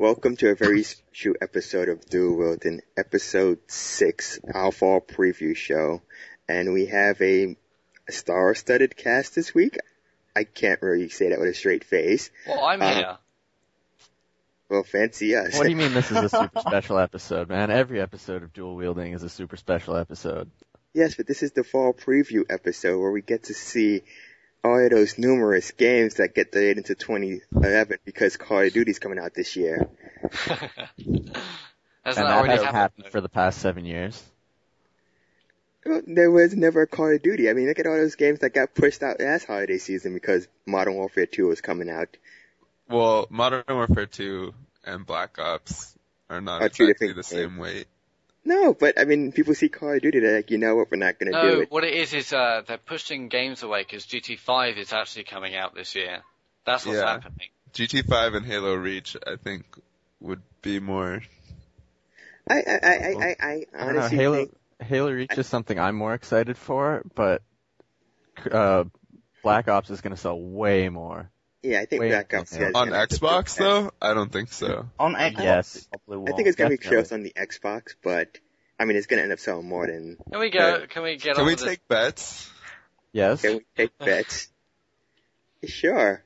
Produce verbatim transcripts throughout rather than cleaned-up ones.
Welcome to a very special episode of Dual Wielding, episode six, our fall preview show. And we have a, a star-studded cast this week. I can't really say that with a straight face. Well, I'm uh, here. Well, fancy us. What do you mean this is a super special episode, man? Every episode of Dual Wielding is a super special episode. Yes, but this is the fall preview episode where we get to see all of those numerous games that get delayed into twenty eleven because Call of Duty's coming out this year. Hasn't and that that already hasn't happened? happened for the past seven years. Well, there was never a Call of Duty. I mean, look at all those games that got pushed out last holiday season because Modern Warfare two was coming out. Well, Modern Warfare two and Black Ops are not Are two exactly different the same weight. No, but I mean, people see Call of Duty, they're like, you know what, we're not going to do No, it. what it is is uh, they're pushing games away because G T five is actually coming out this year. That's what's Yeah. happening. G T five and Halo Reach, I think, would be more. I, I, I, I, I, I I don't know, honestly Halo, think, Halo Reach is something I'm more excited for, but uh, Black Ops is going to sell way more. yeah, I think Wait, Black Ops okay. has On gonna have to Xbox, do that. though? I don't think so. On Xbox, Yes. it probably I won't. think it's going to be definitely. shows on the Xbox, but, I mean, it's going to end up selling more than, Can we go? Yeah. Can we get Can on we with this? take bets? Yes? can we take bets? Sure.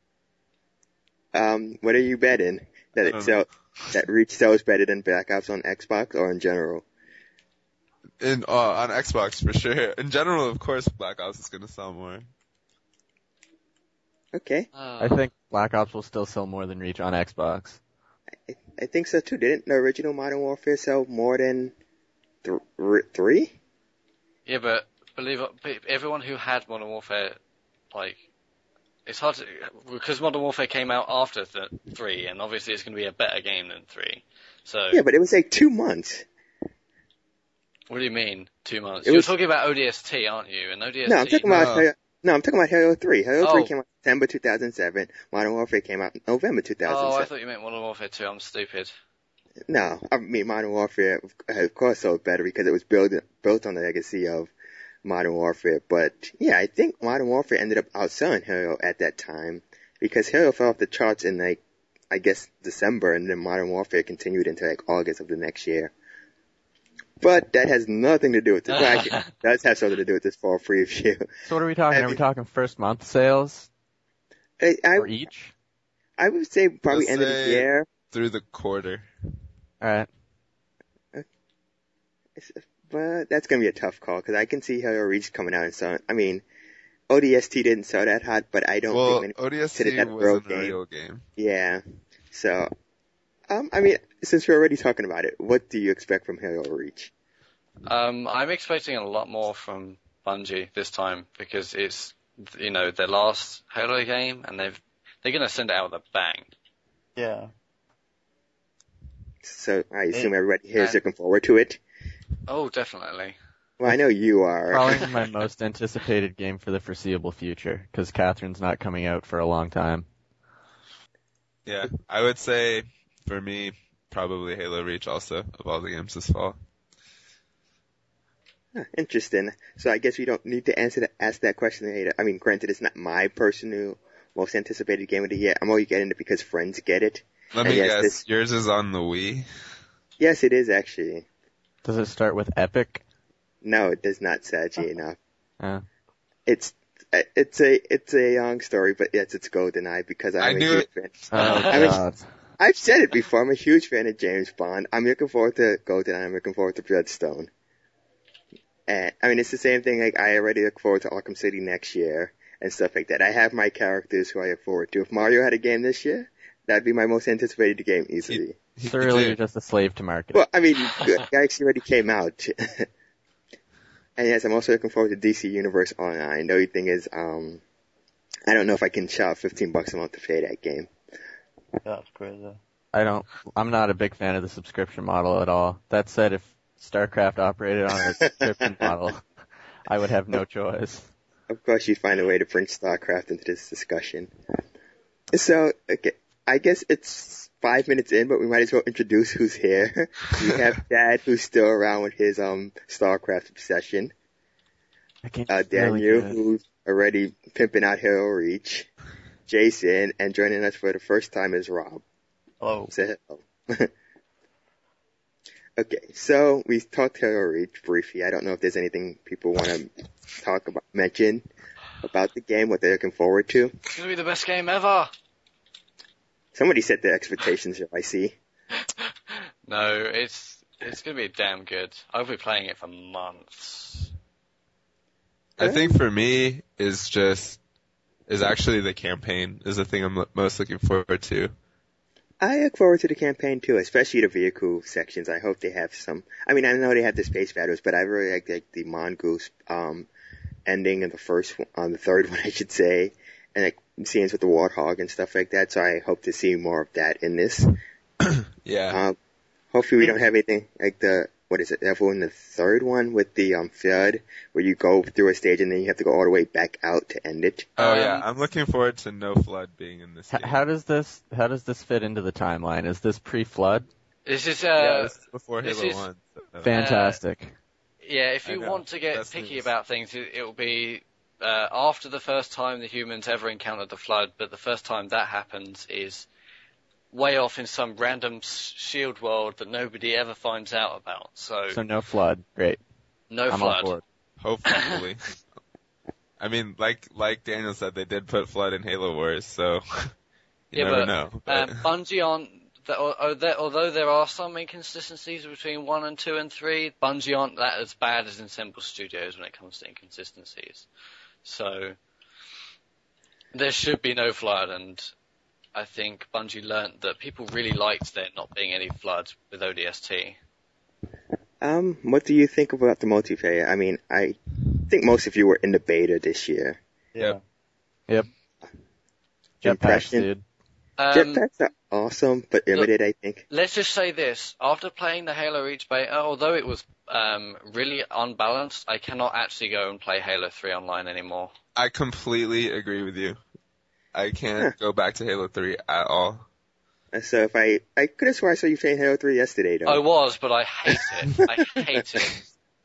Um, what are you betting? That I it don't sell, that Reach sells better than Black Ops on Xbox or in general? In uh, on Xbox, for sure. In general, of course, Black Ops is going to sell more. Okay. Uh, I think Black Ops will still sell more than Reach on Xbox. I, I think so too. Didn't the original Modern Warfare sell more than th- r- three? Yeah, but believe it, everyone who had Modern Warfare, like, it's hard to, because Modern Warfare came out after th- three, and obviously it's going to be a better game than three. So, Yeah, but it was like two months. what do you mean, two months? It You're was- talking about O D S T, aren't you? And O D S T. No, I'm talking about No. Halo, no, I'm talking about Halo three. Halo Oh. three came out September two thousand seven. Modern Warfare came out November two thousand seven. Oh, I thought you meant Modern Warfare two. I'm stupid. No, I mean Modern Warfare, of course, sold better because it was built built on the legacy of Modern Warfare. But yeah, I think Modern Warfare ended up outselling Halo at that time because Halo fell off the charts in like I guess December, and then Modern Warfare continued into like August of the next year. But that has nothing to do with this. Well, actually, it does have something to do with this fall preview. So what are we talking? Have Are we you- talking first month sales I, I, for each? I would say probably Let's end of the say- year. Through the quarter. Alright. It's- But that's gonna be a tough call because I can see Halo Reach coming out and so. I mean, O D S T didn't sell that hot, but I don't Well, think many O D S T consider that a real wasn't a game. real game. Yeah. So, um, I mean, since we're already talking about it, what do you expect from Halo Reach? Um, I'm expecting a lot more from Bungie this time because it's, you know, their last Halo game, and they've they're gonna send it out with a bang. Yeah. So I assume Yeah. everybody here is And- looking forward to it. Oh, definitely. Well, I know you are. Probably my most anticipated game for the foreseeable future, because Catherine's not coming out for a long time. Yeah, I would say, for me, probably Halo Reach also, of all the games this fall. Huh, interesting. So I guess we don't need to answer that, ask that question later. I mean, granted, it's not my personal most anticipated game of the year. I'm only getting it because friends get it. Let And me yes, guess, this- yours is on the Wii? Yes, it is actually. Does it start with Epic? No, it does not, sadly enough. Uh, It's it's a it's a long story, but yes, it's GoldenEye because I'm I a knew huge it. fan. oh, I mean- God. I've said it before. I'm a huge fan of James Bond. I'm looking forward to GoldenEye. I'm looking forward to Bloodstone. And I mean, it's the same thing. Like I already look forward to Arkham City next year and stuff like that. I have my characters who I look forward to. If Mario had a game this year, that'd be my most anticipated game easily. So really, did. you're just a slave to marketing. Well, I mean, Galaxy already came out. And yes, I'm also looking forward to D C Universe Online. The only thing is, um, I don't know if I can shop fifteen bucks a month to play that game. That's crazy. I don't, I'm not a big fan of the subscription model at all. That said, if StarCraft operated on a subscription model, I would have no choice. Of course, you'd find a way to bring StarCraft into this discussion. So, okay, I guess it's five minutes in, but we might as well introduce who's here. We have Dad, who's still around with his um StarCraft obsession. I can't Uh, Daniel, who's already pimping out Halo Reach. Jason, and joining us for the first time is Rob. Hello. Say hello. Okay, so we talked Halo Reach briefly. I don't know if there's anything people want to talk about, mention about the game, what they're looking forward to. It's gonna be the best game ever. Somebody set their expectations here, I see. No, it's it's gonna be damn good. I'll be playing it for months. I think for me is just is actually the campaign is the thing I'm lo- most looking forward to. I look forward to the campaign too, especially the vehicle sections. I hope they have some. I mean, I know they have the space battles, but I really like, like the mongoose um, ending of the first one, on the third one, I should say, and like scenes with the warthog and stuff like that. So I hope to see more of that in this. Yeah. Um, hopefully, we don't have anything like the what is it? Level in the third one with the um, flood, where you go through a stage and then you have to go all the way back out to end it. Oh Um, yeah, I'm looking forward to no flood being in this H- game. how does this how does this fit into the timeline? Is this pre-flood? This is yeah, uh, this is before this Halo is- One. So. Fantastic. yeah. If I you know. want to get That's picky news. about things, it, it'll be uh, after the first time the humans ever encountered the flood. But the first time that happens is way off in some random s- shield world that nobody ever finds out about. So, So no flood. Great. no I'm flood. on board. Hopefully. I mean, like like Daniel said, they did put flood in Halo Wars, so you Yeah, never but, know. But Um, Bungie aren't. th- al- al- there- Although there are some inconsistencies between one and two and three, Bungie aren't that as bad as Ensemble Studios when it comes to inconsistencies. So there should be no flood, and I think Bungie learnt that people really liked there not being any flood with O D S T. Um, what do you think about the multiplayer? I mean, I think most of you were in the beta this year. Yeah. Jetpacks, Impression? dude. Um, Jetpacks are awesome, but limited, I think. Let's just say this. After playing the Halo Reach beta, although it was um, really unbalanced, I cannot actually go and play Halo three online anymore. I completely agree with you. I can't Huh. go back to Halo three at all. Uh, So if I, I could have sworn I saw you playing Halo three yesterday, though. I was, but I hate it. I hate it.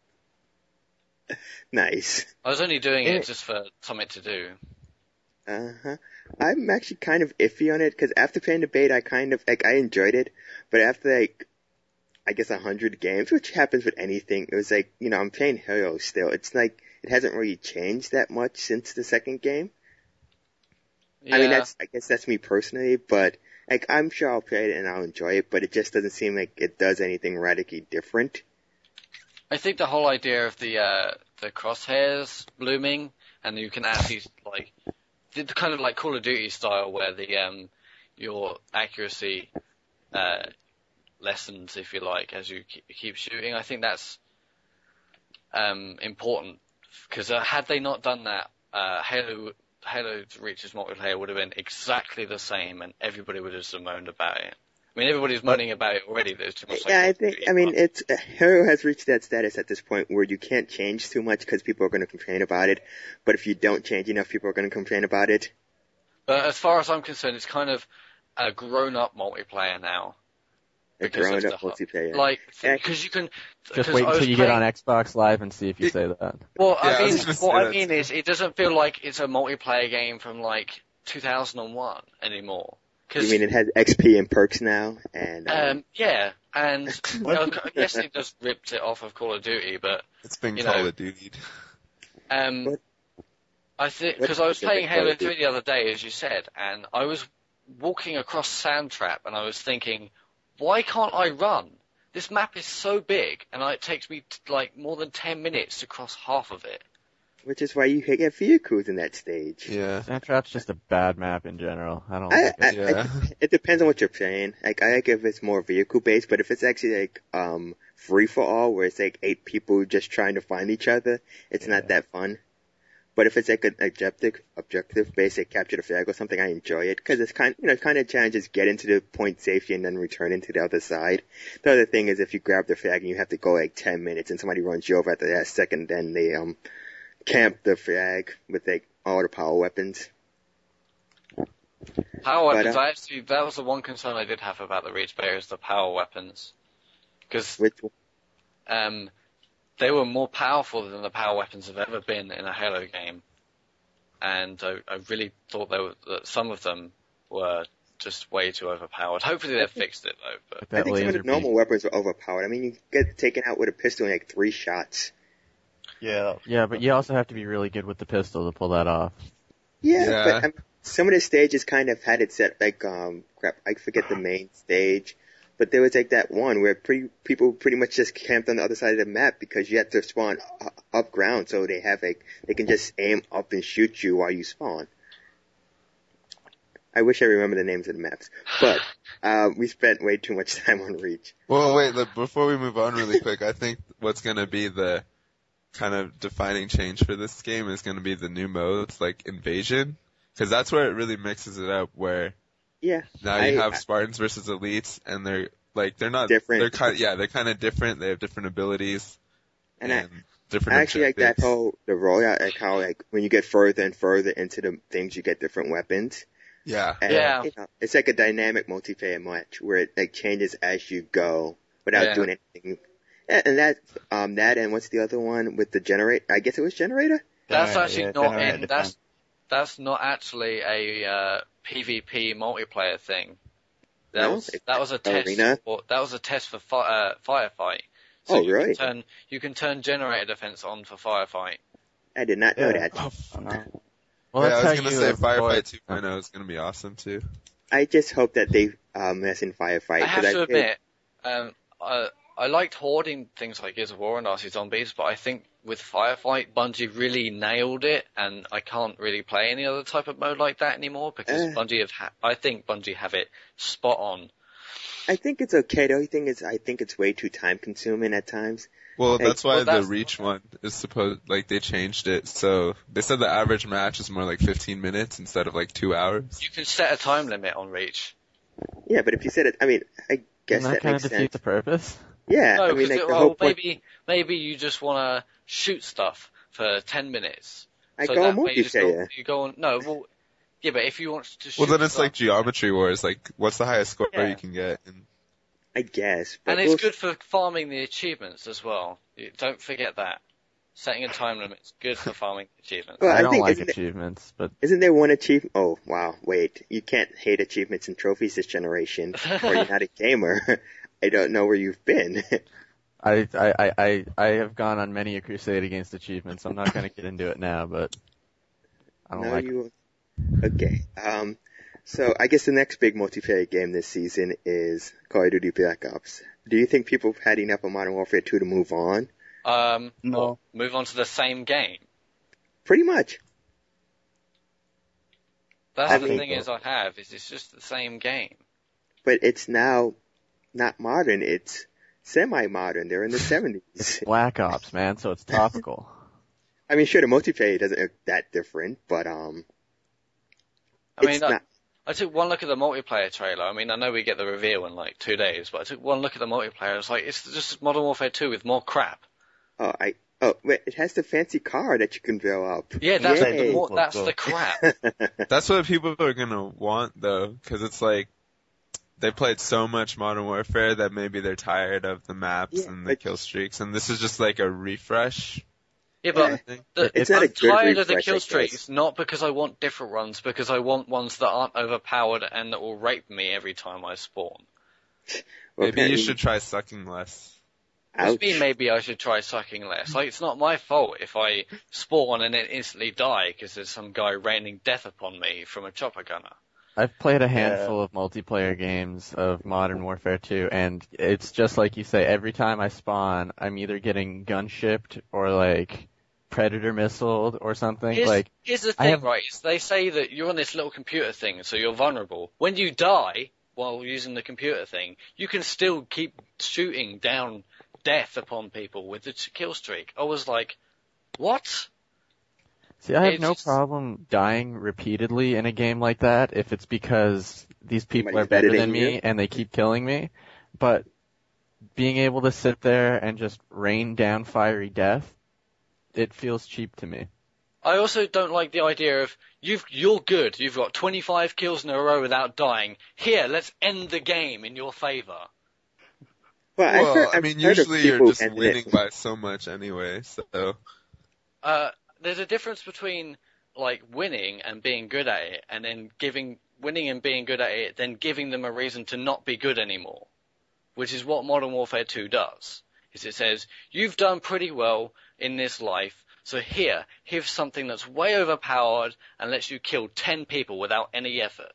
Nice. I was only doing Eh. it just for something to do. Uh-huh. I'm actually kind of iffy on it, because after playing the beta, I kind of, like, I enjoyed it, but after, like, I guess a hundred games, which happens with anything, it was like, you know, I'm playing Halo still. It's like, it hasn't really changed that much since the second game. Yeah. I mean, that's, I guess that's me personally, but, like, I'm sure I'll play it and I'll enjoy it, but it just doesn't seem like it does anything radically different. I think the whole idea of the uh, the crosshairs blooming, and you can actually like the the kind of like Call of Duty style where the um your accuracy uh lessens, if you like, as you keep, keep shooting. I think that's um important because uh, had they not done that, uh, Halo Halo Reach's multiplayer would have been exactly the same, and everybody would have just moaned about it. I mean, everybody's moaning about it already. There's too much. Like, Yeah, I Call of think, Duty, I mean, but- it's, uh, Halo has reached that status at this point where you can't change too much because people are going to complain about it, but if you don't change enough, people are going to complain about it. But as far as I'm concerned, it's kind of a grown-up multiplayer now. A Because of grown up the- multiplayer. Like, Yeah. because you can. Just 'cause wait I until was you get playing- on Xbox Live and see if you say that. Well, Yeah, I I was mean, gonna say what I that mean too. is, it doesn't feel like it's a multiplayer game from like two thousand one anymore. You 'Cause, mean it has X P and perks now, and, um, um, yeah, and uh, yes, it just ripped it off of Call of Duty, but It's been You Call know. of Duty. um, What- I think what because I was do you think playing of Call Halo of Duty? three the other day, as you said, and I was walking across Sandtrap, and I was thinking, why can't I run? This map is so big, and I, it takes me t- like more than ten minutes to cross half of it. which is why you get vehicles in that stage. Yeah. Sandtrap's just a bad map in general. I don't I, like I, it. Yeah. I, it depends on what you're playing. Like, I like if it's more vehicle based, but if it's actually like, um, free for all, where it's like eight people just trying to find each other, it's not that fun. But if it's like an objective, objective based, like capture the flag or something, I enjoy it, cause it's kind, you know, kind of challenges get into the point safety and then return into the other side. The other thing is if you grab the flag and you have to go like ten minutes and somebody runs you over at the last second, then they, um, camp the flag with like all the power weapons. Power But, weapons, uh, I actually, that was the one concern I did have about the Reach beta, is the power weapons. Because Which, um, they were more powerful than the power weapons have ever been in a Halo game. And I, I really thought they were, that some of them were just way too overpowered. Hopefully they've fixed it though. But Like that I think some of laser the normal beam. weapons are overpowered. I mean, you get taken out with a pistol in like three shots. Yeah. That was, Yeah, but you also have to be really good with the pistol to pull that off. Yeah, Yeah. but I mean, some of the stages kind of had it set like um crap. I forget the main stage, but there was like that one where pretty people pretty much just camped on the other side of the map because you had to spawn u- up ground, so they have like they can just aim up and shoot you while you spawn. I wish I remember the names of the maps, but uh, we spent way too much time on Reach. Well, wait, look, before we move on really quick, I think what's going to be the kind of defining change for this game is going to be the new modes, like Invasion, because that's where it really mixes it up, where Yeah, now you I- have Spartans versus Elites, and they're, like, they're not, Different. they're kind of, yeah, they're kind of different, they have different abilities, and and, I, different I actually like that objectives. whole the rollout, like how like when you get further and further into the things, you get different weapons. Yeah. And, Yeah. you know, it's like a dynamic multiplayer match where it like changes as you go without Yeah. doing anything. Yeah, and that, um, that and what's the other one with the generator? I guess it was generator. that's generator, actually yeah, not generator in. defense. That's that's not actually a uh, PvP multiplayer thing. That No? was that was a test. Arena? For, that was a test for fi- uh, firefight. So Oh, you really? Can turn, you can turn generator defense on for firefight. I did not know Yeah. that. Oh, I know. Well, yeah, that's I was how gonna you say avoid- Firefight two point oh is gonna be awesome too. I just hope that they um mess in firefight. I have 'cause to I admit, um, I, I liked hoarding things like Gears of War and R C Zombies, but I think with Firefight, Bungie really nailed it, and I can't really play any other type of mode like that anymore because Uh. Bungie have. Ha- I think Bungie have it spot on. I think it's okay. The only thing is, I think it's way too time consuming at times. Well, Hey, that's why well, that's- the Reach one is supposed, like, they changed it. So, they said the average match is more like fifteen minutes instead of like two hours. You can set a time limit on Reach. Yeah, but if you said it, I mean, I guess Doesn't that that kind makes of defeat sense. the purpose? Yeah, No, I mean, because like it, the well, whole point. maybe maybe you just want to shoot stuff for ten minutes. I so go that way you just go, multiplayer. you go on. No, well, yeah, but if you want to shoot Well, then it's stuff, like Geometry Wars. Like, what's the highest score Yeah. you can get? And I guess, but and it's we'll- good for farming the achievements as well. You, don't forget that. Setting a time limit is good for farming achievements. Well, I I don't think like isn't it- achievements, but Isn't there one achievement? Oh, wow, wait. You can't hate achievements and trophies this generation, or you're not a gamer. I don't know where you've been. I, I, I, I, I have gone on many a crusade against achievements. I'm not going to get into it now, but I don't no, like you. Okay. Um. So I guess the next big multiplayer game this season is Call of Duty Black Ops. Do you think people have had enough of Modern Warfare two to move on? Um, No. well, move on to the same game. Pretty much. That's I the think thing so. is I have is it's just the same game. But it's now not modern. It's semi-modern. They're in the seventies. Black Ops, man, so it's topical. I mean, sure, the multiplayer doesn't look that different, but um, I mean, it's I, not. I took one look at the multiplayer trailer. I mean, I know we get the reveal in like two days, but I took one look at the multiplayer. It's like it's just Modern Warfare two with more crap. Oh, I. Oh, wait, it has the fancy car that you can blow up. Yeah, that's Yay. the more, that's the crap. that's what people are gonna want, though, because it's like they played so much Modern Warfare that maybe they're tired of the maps Yeah, and the but- kill streaks, and this is just like a refresh. Yeah, I but think. the, It's not a I'm good tired of the refresh, kill I guess. streaks, not because I want different ones, because I want ones that aren't overpowered and that will rape me every time I spawn. Well, Maybe you apparently- should try sucking less. Which Ouch. means maybe I should try sucking less. Like, it's not my fault if I spawn and then instantly die because there's some guy raining death upon me from a chopper gunner. I've played a handful of multiplayer games of Modern Warfare two, and it's just like you say, every time I spawn, I'm either getting gun shipped or like predator missiled or something. Here's, like, here's the I thing, have- right? Is they say that you're on this little computer thing, so you're vulnerable. When you die while using the computer thing, you can still keep shooting down death upon people with the ch- kill streak. I was like, what? see, I have It's no just- problem dying repeatedly in a game like that if it's because these people Somebody's are better better than than me you. and they keep killing me. But being able to sit there and just rain down fiery death, it feels cheap to me. I also don't like the idea of, you've, you're good, you've got twenty-five kills in a row without dying. Here, let's end the game in your favour. Well, I've Well, heard, I I've mean, heard of usually you're people just ending winning it. by so much anyway, so. Uh, there's a difference between like winning and being good at it, and then giving winning and being good at it, then giving them a reason to not be good anymore, which is what Modern Warfare two does. Is it says you've done pretty well in this life, so here, here's something that's way overpowered and lets you kill ten people without any effort.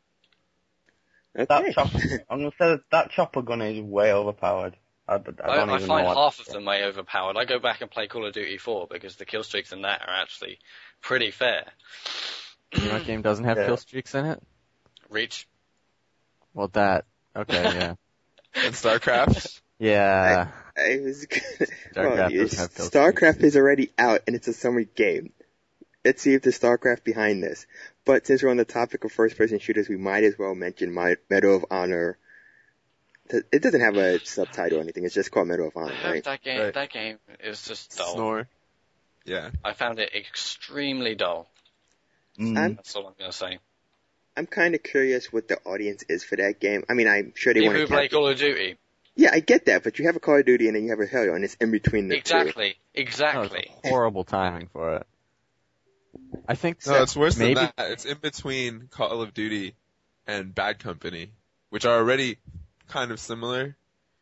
Okay. That chopper, I'm gonna say that, that chopper gun is way overpowered. I, I don't I, I even find know what half of them way overpowered. I go back and play Call of Duty four because the kill streaks in that are actually pretty fair. You know what game doesn't have Yeah. kill streaks in it? Reach. Well, that. Okay, yeah. And StarCraft. Yeah. I was gonna, StarCraft well, doesn't have kill StarCraft is already out and it's a summer game. Let's see if there's StarCraft behind this. But since we're on the topic of first-person shooters, we might as well mention my Medal of Honor. It doesn't have a subtitle or anything. It's just called Medal of I Honor, hope right? that game, Right. that game is just dull. Snore. Yeah. I found it extremely dull. Mm. I'm That's all I'm going to say. I'm kind of curious what the audience is for that game. I mean, I'm sure they People want who to. play Call of Duty. Yeah, I get that, but you have a Call of Duty and then you have a Halo, and it's in between the two. Exactly. Oh, Exactly. it's horrible timing for it. I think No, that it's worse maybe than that. It's in between Call of Duty and Bad Company, which are already kind of similar.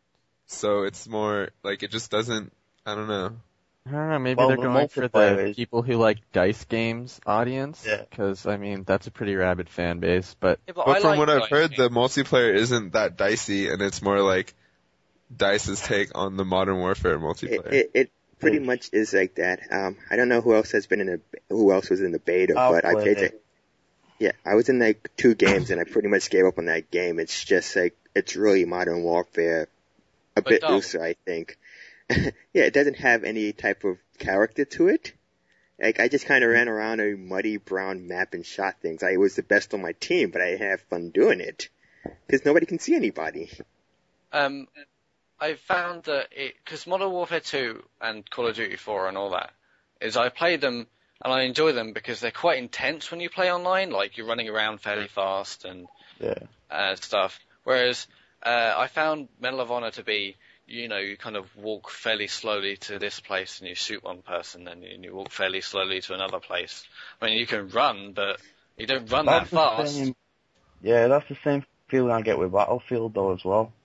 So it's more like it just doesn't. I don't know. I don't know, maybe Well, they're the going for the multiplayer is- people who like dice games audience. Yeah. Because, I mean, that's a pretty rabid fan base, but Yeah, but But I from like what I've dice heard, games. the multiplayer isn't that dicey, and it's more like Dice's take on the Modern Warfare It, multiplayer. it, it pretty much is like that. Um, I don't know who else has been in a, who else was in the beta, I'll but I play played it. it. Yeah, I was in like two games and I pretty much gave up on that game. It's just like, it's really Modern Warfare, a But bit dull. looser, I think. Yeah, it doesn't have any type of character to it. Like, I just kind of ran around a muddy brown map and shot things. I was the best on my team, but I didn't have fun doing it. Because nobody can see anybody. Um, I found that it, because Modern Warfare two and Call of Duty four and all that, is I play them and I enjoy them because they're quite intense when you play online, like you're running around fairly fast and Yeah. uh, stuff. Whereas uh, I found Medal of Honor to be, you know, you kind of walk fairly slowly to this place and you shoot one person, then you, you walk fairly slowly to another place. I mean, you can run, but you don't run That's that the fast. same, yeah, that's the same feeling I get with Battlefield though as well.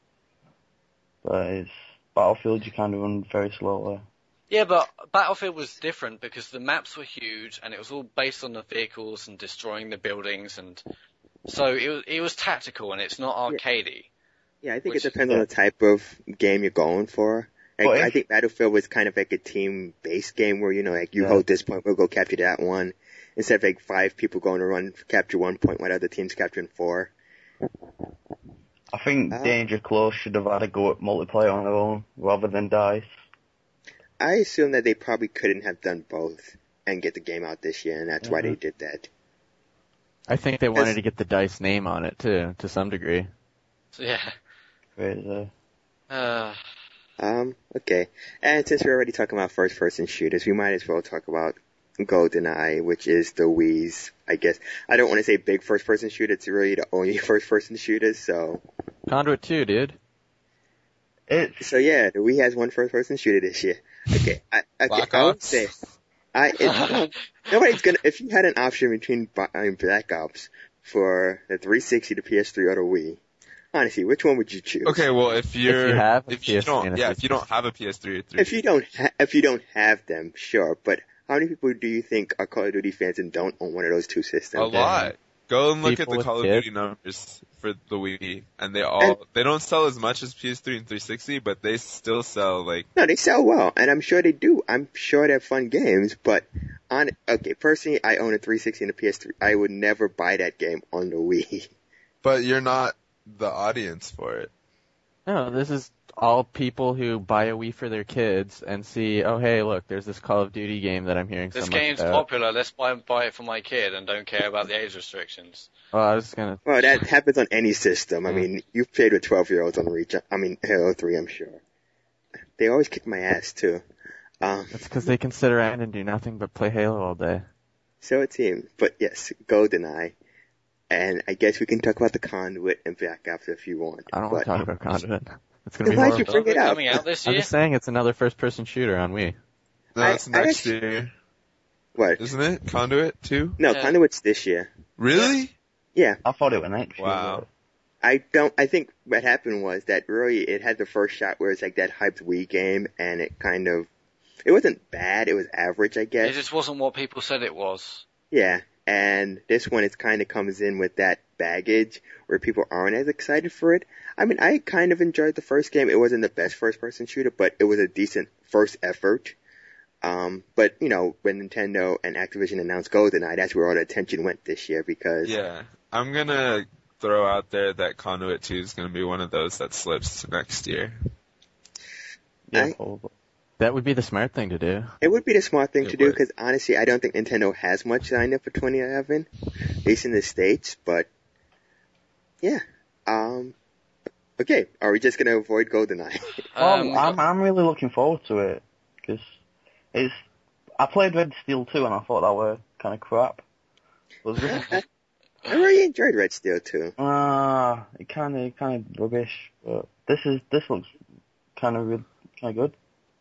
But it's Battlefield, you kind of run very slowly. Yeah, but Battlefield was different because the maps were huge and it was all based on the vehicles and destroying the buildings, and so it was it was tactical and it's not arcadey. Yeah, I think Which- it depends yeah. on the type of game you're going for. Like, Well, if- I think Battlefield was kind of like a team-based game where, you know, like, you Yeah. hold this point, we'll go capture that one. Instead of like five people going to run, capture one point while other teams capturing four. I think Uh, Danger Close should have had a go at multiplayer on their own rather than DICE. I assume that they probably couldn't have done both and get the game out this year, and that's why they did that. I think they wanted Yes. to get the DICE name on it too, to some degree. So yeah. Crazy. Uh, Um, okay. And since we're already talking about first-person shooters, we might as well talk about GoldenEye, which is the Wii's, I guess. I don't want to say big first-person shooter, it's really the only first-person shooter, so. Conduit two, dude. It's So yeah, the Wii has one first-person shooter this year. Okay, I, okay, Black I would Ops. say, I, it, nobody's gonna, if you had an option between Bi- I mean, Black Ops for the three sixty, the P S three, or the Wii, honestly, which one would you choose? Okay, well if you're you have a if P you S three don't and a yeah three if you don't have a P S three or three If you don't, ha- if you don't have them, sure, but how many people do you think are Call of Duty fans and don't own one of those two systems? a lot. Go and look People at the with Call of kids. Duty numbers for the Wii, and they all they don't sell as much as P S three and three sixty, but they still sell like No, they sell well, and I'm sure they do. I'm sure they're fun games, but on, okay, personally, I own a three sixty and a P S three. I would never buy that game on the Wii. But you're not the audience for it. No, this is all people who buy a Wii for their kids and see, oh hey, look, there's this Call of Duty game that I'm hearing this so much game's about. popular, let's buy, buy it for my kid and don't care about the age restrictions. Well, I was gonna. Well, that happens on any system. I Mm. mean, you've played with twelve-year-olds on Reach. I mean, Halo three, I'm sure. They always kick my ass, too. Um, It's because they can sit around and do nothing but play Halo all day. so it seems. But yes, GoldenEye. And I guess we can talk about the Conduit and Black Ops if you want. I don't but, want to talk about Conduit. It's gonna be Then why'd you horrible. bring it Is up? coming out this I'm year? just saying it's another first-person shooter on Wii. No, I- it's I next actually- year. What? isn't it? Conduit too? No, Yeah. Conduit's this year. Really? Yeah. I thought it was next year. Wow. I don't, I think what happened was that really it had the first shot where it's like that hyped Wii game and it kind of, it wasn't bad, it was average, I It guess. just wasn't what people said it was. Yeah. And this one, it kind of comes in with that baggage where people aren't as excited for it. I mean, I kind of enjoyed the first game. It wasn't the best first-person shooter, but it was a decent first effort. Um, but, you know, when Nintendo and Activision announced GoldenEye, that's where all the attention went this year because... Yeah. I'm gonna throw out there that Conduit two is gonna be one of those that slips to next year. Yeah, I- probably. That would be the smart thing to do. It would be the smart thing It to do would. because honestly, I don't think Nintendo has much lined up for twenty eleven, at least in the States, but yeah. Um, okay, are we just gonna avoid GoldenEye? Um, well, I'm I'm really looking forward to it because it's. I played Red Steel two and I thought that were kind of crap. Was this? I, I really enjoyed Red Steel too. Ah, it kind of kind of rubbish. But this is this looks kind of real, kind of good.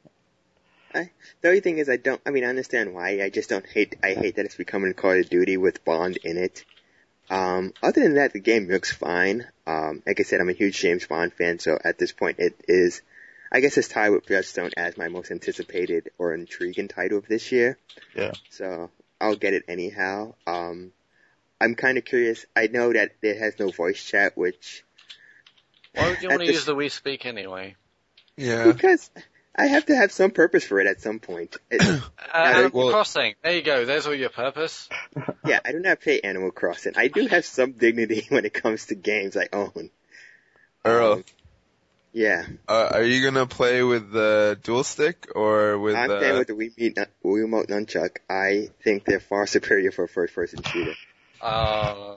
The only thing is I don't, I mean, I understand why, I just don't hate, I hate that it's becoming Call of Duty with Bond in it. Um, other than that, the game looks fine. Um, like I said, I'm a huge James Bond fan, so at this point it is, I guess it's tied with Bloodstone as my most anticipated or intriguing title of this year. Yeah. So, I'll get it anyhow. Um, I'm kind of curious, I know that it has no voice chat, which... Why would you at want to this- use the Wii Speak anyway? Yeah. Because I have to have some purpose for it at some point. It, Uh, Animal well- Crossing. There you go. There's all your purpose. yeah, I do not play Animal Crossing. I do have some dignity when it comes to games I own. Earl, Um, yeah, uh, are you gonna play with the dual stick or with I'm the... playing with the Wii, Meet, Wii Remote Nunchuck. I think they're far superior for a first-person shooter. Uh,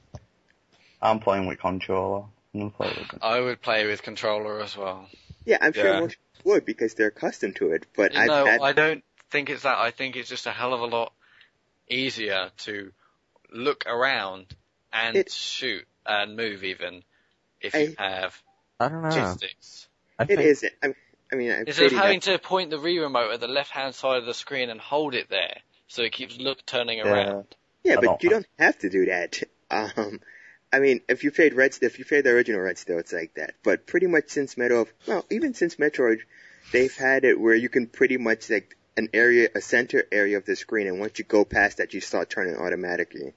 I'm playing with controller. I'm gonna play with it. I would play with controller as well. Yeah, I'm sure Yeah. most people would because they're accustomed to it. But You I've know, had I don't think it's that. I think it's just a hell of a lot easier to look around and It- shoot and move even if I- you have I don't know. joysticks. I it think isn't. I, I mean, I've Instead of played having enough- to point the Wii remote at the left-hand side of the screen and hold it there so it keeps look turning Yeah. around. Yeah, I but don't- you don't have to do that. Um, I mean, if you played Red, if you played the original Red Steel, it's like that. But pretty much since Metal, well, even since Metroid, they've had it where you can pretty much like an area, a center area of the screen, and once you go past that, you start turning automatically.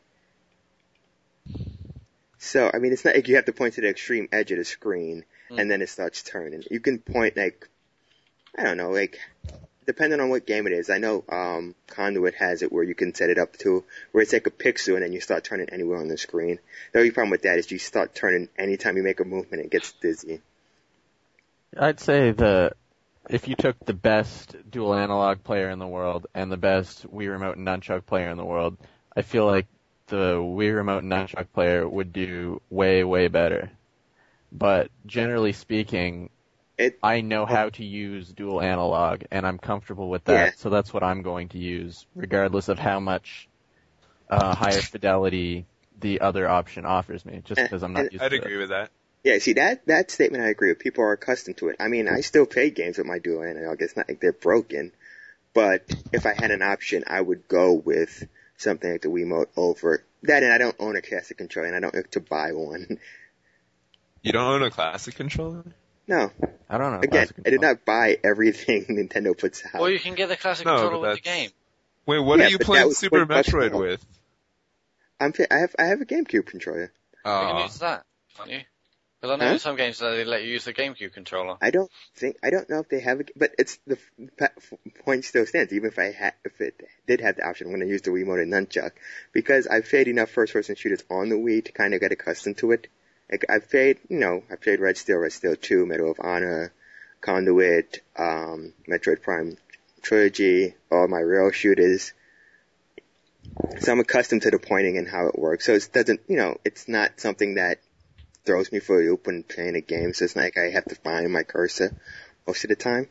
So, I mean, it's not like you have to point to the extreme edge of the screen, Mm. and then it starts turning. You can point like, I don't know, like, depending on what game it is. I know, um, Conduit has it where you can set it up to, where it's like a pixel and then you start turning anywhere on the screen. The only problem with that is you start turning anytime you make a movement, it gets dizzy. I'd say the if you took the best dual analog player in the world and the best Wii Remote and Nunchuck player in the world, I feel like the Wii Remote and Nunchuck player would do way, way better. But generally speaking, It, I know how to use dual analog, and I'm comfortable with that, Yeah. so that's what I'm going to use, regardless of how much uh, higher fidelity the other option offers me, just because I'm not And- used I'd to agree it. with that. yeah, see that, that statement I agree with. People are accustomed to it. I mean, I still play games with my dual analog. It's not like they're broken. But if I had an option, I would go with something like the Wiimote over that, and I don't own a classic controller, and I don't look to buy one. You don't own a classic controller? No. I don't know. Again, classic I did control. not buy everything Nintendo puts out. Or you can get the classic No, controller but with the that's- game. Wait, what Yeah, are you but that playing was Super way much Metroid more. with? I'm, I have, I have a GameCube controller. You can Oh, use that, can't you? Because I know Huh? in some games that they let you use the GameCube controller. I don't think, I don't know if they have a, but it's, the f- f- point still stands, even if I had, if it did have the option, I'm going to use the Wiimote and Nunchuck, because I've played enough first-person shooters on the Wii to kind of get accustomed to it. Like, I've played, you know, I've played Red Steel, Red Steel two, Medal of Honor, Conduit, um, Metroid Prime Trilogy, all my rail shooters. So I'm accustomed to the pointing and how it works. So it doesn't, you know, it's not something that throws me for a loop when playing a game. So it's not like I have to find my cursor most of the time.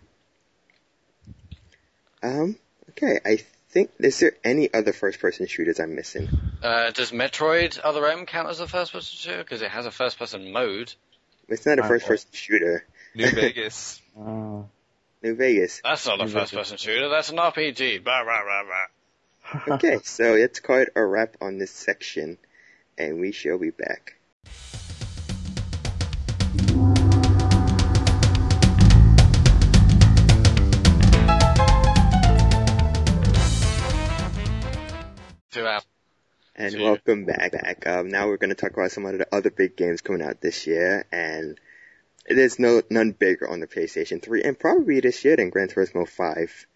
Um, okay, I think, is there any other first-person shooters I'm missing? Uh, does Metroid Other M count as a first-person shooter? Because it has a first-person mode. It's not a Uh, first-person shooter. New Vegas. Uh, New Vegas. That's not a New Vegas. first-person shooter. That's an R P G. Blah, blah, blah, blah. Okay, so let's call it a wrap on this section, and we shall be back. And Two. welcome back. back. Um, now we're going to talk about some of the other big games coming out this year, and there's no none bigger on the PlayStation three, and probably this year than Gran Turismo five.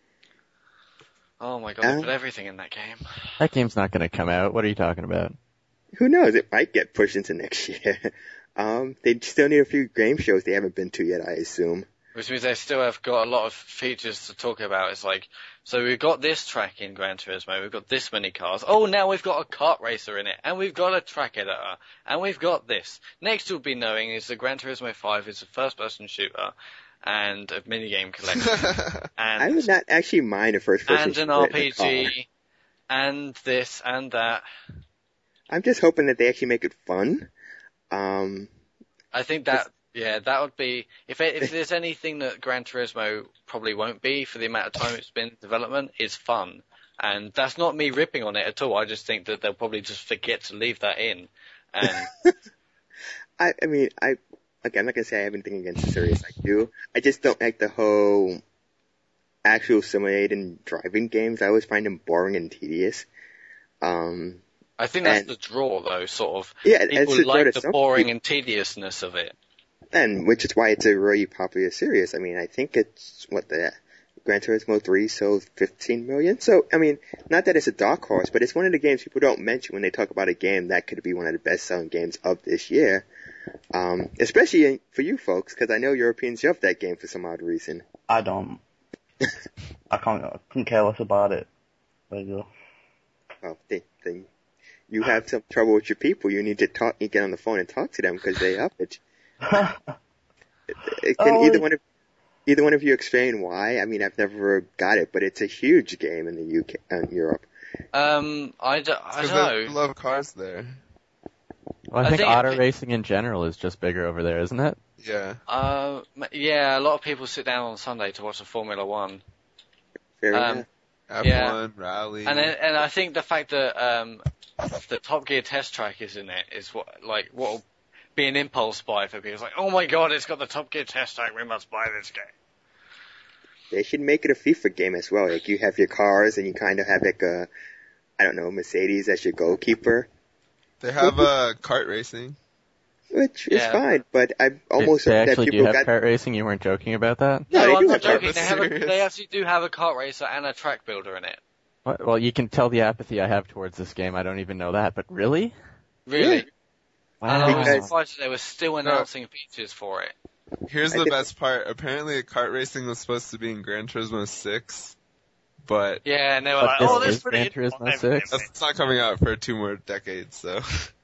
Oh my god, Um, they put everything in that game. That game's not going to come out. What are you talking about? Who knows? It might get pushed into next year. um, they still need a few game shows they haven't been to yet, I assume. Which means they still have got a lot of features to talk about. It's like, so we've got this track in Gran Turismo, we've got this many cars. Oh, now we've got a kart racer in it, and we've got a track editor, and we've got this. Next we'll be knowing is that Gran Turismo five is a first-person shooter, and a minigame collection, and, I would not actually mind a first person and an R P G, and this and that. I'm just hoping that they actually make it fun. Um, I think that, yeah, that would be, if it, if there's anything that Gran Turismo probably won't be for the amount of time it's been in development, it's fun. And that's not me ripping on it at all. I just think that they'll probably just forget to leave that in. And I, I mean, I, okay, I'm not gonna say I have anything against the series. I do. I just don't like the whole actual simulating driving games. I always find them boring and tedious. Um, I think that's and, the draw, though, sort of. yeah, People it's like the the boring and tediousness of it. And which is why it's a really popular series. I mean, I think it's, what, the Gran Turismo three sold fifteen million? So, I mean, not that it's a dark horse, but it's one of the games people don't mention when they talk about a game that could be one of the best-selling games of this year. Um, especially for you folks, because I know Europeans love that game for some odd reason. I don't. I can't. I couldn't care less about it. There you go. Well, they, they, you have some trouble with your people. You need to talk. You get on the phone and talk to them because they up it. it, it can Oh, either one of either one of you explain why? I mean, I've never got it, but it's a huge game in the U K and Europe. Um, I, d- I Because don't they know. love cars there. Well, I, I think, think- auto racing in general is just bigger over there, isn't it? Yeah. Uh, m- yeah, a lot of people sit down on Sunday to watch the Formula One. Fair Um, enough. F one, Yeah. rally. And then, and I think the fact that um, the Top Gear test track is in it is what, like, what will be an impulse buy for people. It's like, oh my god, it's got the Top Gear test track, we must buy this game. They should make it a FIFA game as well. Like you have your cars and you kind of have like a, I don't know, Mercedes as your goalkeeper, They have uh, kart racing. which is Yeah. fine. But I almost they hope that actually do people have got. kart racing. You weren't joking about that? No, they I'm do not have kart joking. They have a, serious. they actually do have a kart racer and a track builder in it. What? Well, you can tell the apathy I have towards this game. I don't even know that, but really? Really? Yeah. And I was Because- surprised that they were still announcing features for it. Here's I the think- best part. Apparently, kart racing was supposed to be in Gran Turismo six, but Yeah, and they were But like, this oh, is this pretty Gran Turismo six? it's not coming out for two more decades. So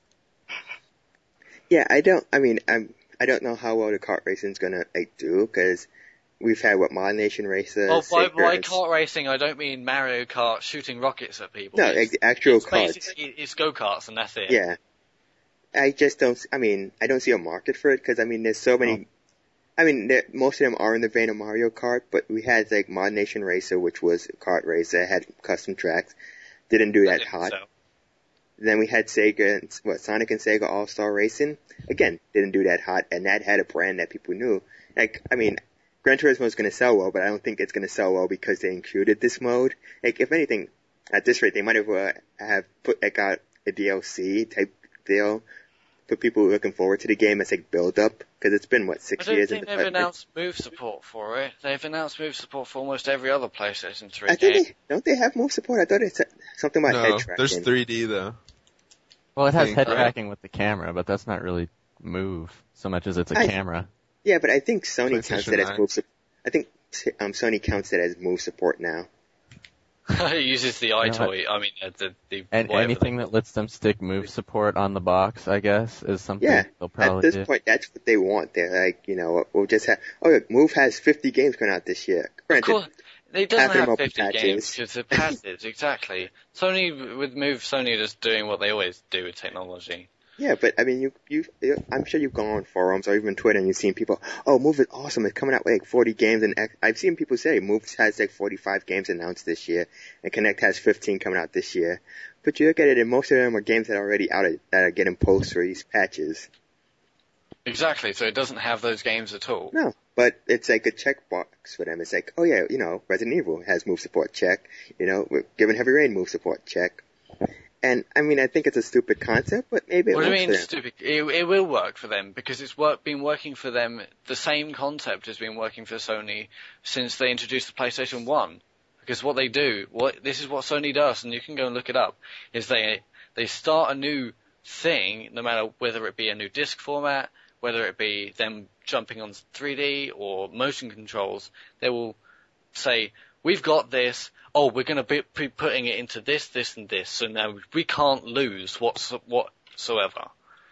Yeah, I don't. I mean, I'm. I don't know how well the kart racing's gonna like do because we've had what Mod Nation Racer. Oh, by, Sega, by and- kart racing, I don't mean Mario Kart shooting rockets at people. No, it's, like the actual it's karts. basically it's go-karts and that's it. Yeah. I just don't, I mean, I don't see a market for it because, I mean, there's so many, I mean, there, most of them are in the vein of Mario Kart, but we had, like, Mod Nation Racer, which was a kart racer, had custom tracks, didn't do that I think hot. so. Then we had Sega, and, what, Sonic and Sega All-Star Racing, again, didn't do that hot, and that had a brand that people knew. Like, I mean, Gran Turismo is going to sell well, but I don't think it's going to sell well because they included this mode. Like, if anything, at this rate, they might have, uh, have put, like, out a D L C type deal for people who are looking forward to the game as like build up because it's been what I six don't years think in they've development. announced move support for it. They've announced move support for almost every other PlayStation three I game. think they, don't they have move support? I thought it said something about head no, tracking. there's three D though. Well, it has Think, head right? tracking with the camera, but that's not really move so much as it's a I- camera. Yeah, but I think Sony counts PlayStation it as nine. move support. I think um, Sony counts it as move support now. It uses the know iToy. I mean, uh, the the And whatever anything they- that lets them stick move support on the box, I guess, is something Yeah, they'll At probably this do. point, that's what they want. They're like, you know, we'll just have. Oh, look, Move has fifty games coming out this year. Of Granted, course, it doesn't half of them have are fifty patches. games because they're patches, exactly. Sony, with Move, Sony are just doing what they always do with technology. Yeah, but I mean, you, you, you, I'm sure you've gone on forums or even Twitter and you've seen people, oh, Move is awesome. It's coming out with like forty games, and I've seen people say Move has like forty-five games announced this year, and Kinect has fifteen coming out this year. But you look at it, and most of them are games that are already out that are getting post-release patches. Exactly. So it doesn't have those games at all. No, but it's like a checkbox for them. It's like, oh yeah, you know, Resident Evil has Move support, check. You know, we're giving Heavy Rain Move support, check. And, I mean, I think it's a stupid concept, but maybe it what works do you mean for them. stupid? It, it will work for them because it's work, been working for them. The same concept has been working for Sony since they introduced the PlayStation one. Because what they do, what this is what Sony does, and you can go and look it up, is they they start a new thing, no matter whether it be a new disc format, whether it be them jumping on three D or motion controls. They will say, we've got this. Oh, we're going to be, be putting it into this, this, and this, so now we can't lose what's, whatsoever.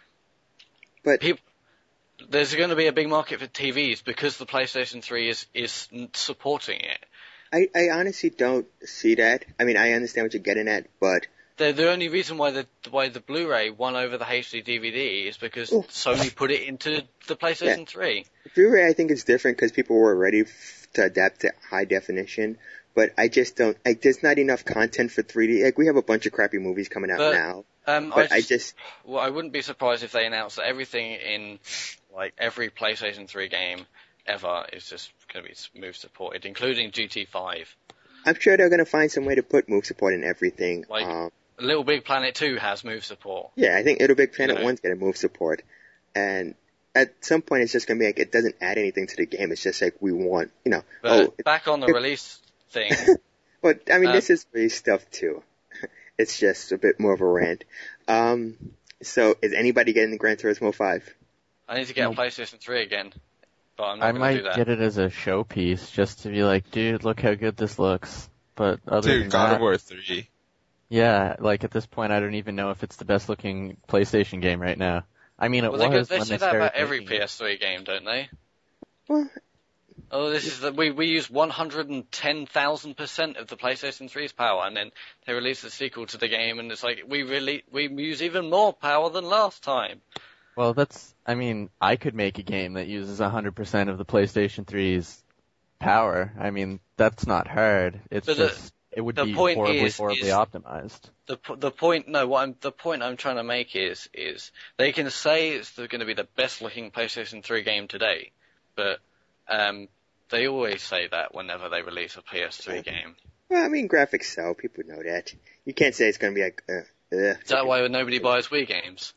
But People, there's going to be a big market for T Vs because the PlayStation three is, is supporting it. I, I honestly don't see that. I mean, I understand what you're getting at, but The, the only reason why the why the Blu-ray won over the H D D V D is because Ooh. Sony put it into the PlayStation Yeah. three. Blu-ray I think is different because people were ready f- to adapt to high definition. But I just don't, like, there's not enough content for three D. Like, we have a bunch of crappy movies coming out But, now. Um, But I I just, just, well, I wouldn't be surprised if they announced that everything in like every PlayStation three game ever is just going to be Move supported, including G T five. I'm sure they're going to find some way to put Move support in everything. Like, um, Little Big Planet two has Move support. yeah, I think Little Big Planet You know. one's going to Move support. And at some point it's just going to be like, it doesn't add anything to the game. It's just like, we want, you know, But oh, back on the it- release thing, but I mean, Um, this is free stuff too. It's just a bit more of a rant. Um, so is anybody getting the Gran Turismo five? I need to get Nope. a PlayStation three again, but I'm not I going to might do that. get it as a showpiece just to be like, dude, look how good this looks. But other Dude, than God that, of War three. yeah, like at this point, I don't even know if it's the best looking PlayStation game right now. I mean, it Well, they, go, was they when say they that started about every making it. P S three game, don't they? Well, Oh, this is the, we we use one hundred ten thousand percent of the PlayStation three's power, and then they release a sequel to the game, and it's like we really we use even more power than last time. Well, that's, I mean, I could make a game that uses one hundred percent of the PlayStation three's power. I mean, that's not hard. It's But the- just, it would the be point horribly, is- horribly is- optimized. The p- the point no what I'm the point I'm trying to make is is they can say it's going to be the best looking PlayStation three game today, but um they always say that whenever they release a P S three game. well, I mean, graphics sell. People know that. You can't say it's going to be like, uh, ugh. Is that why nobody buys Wii games?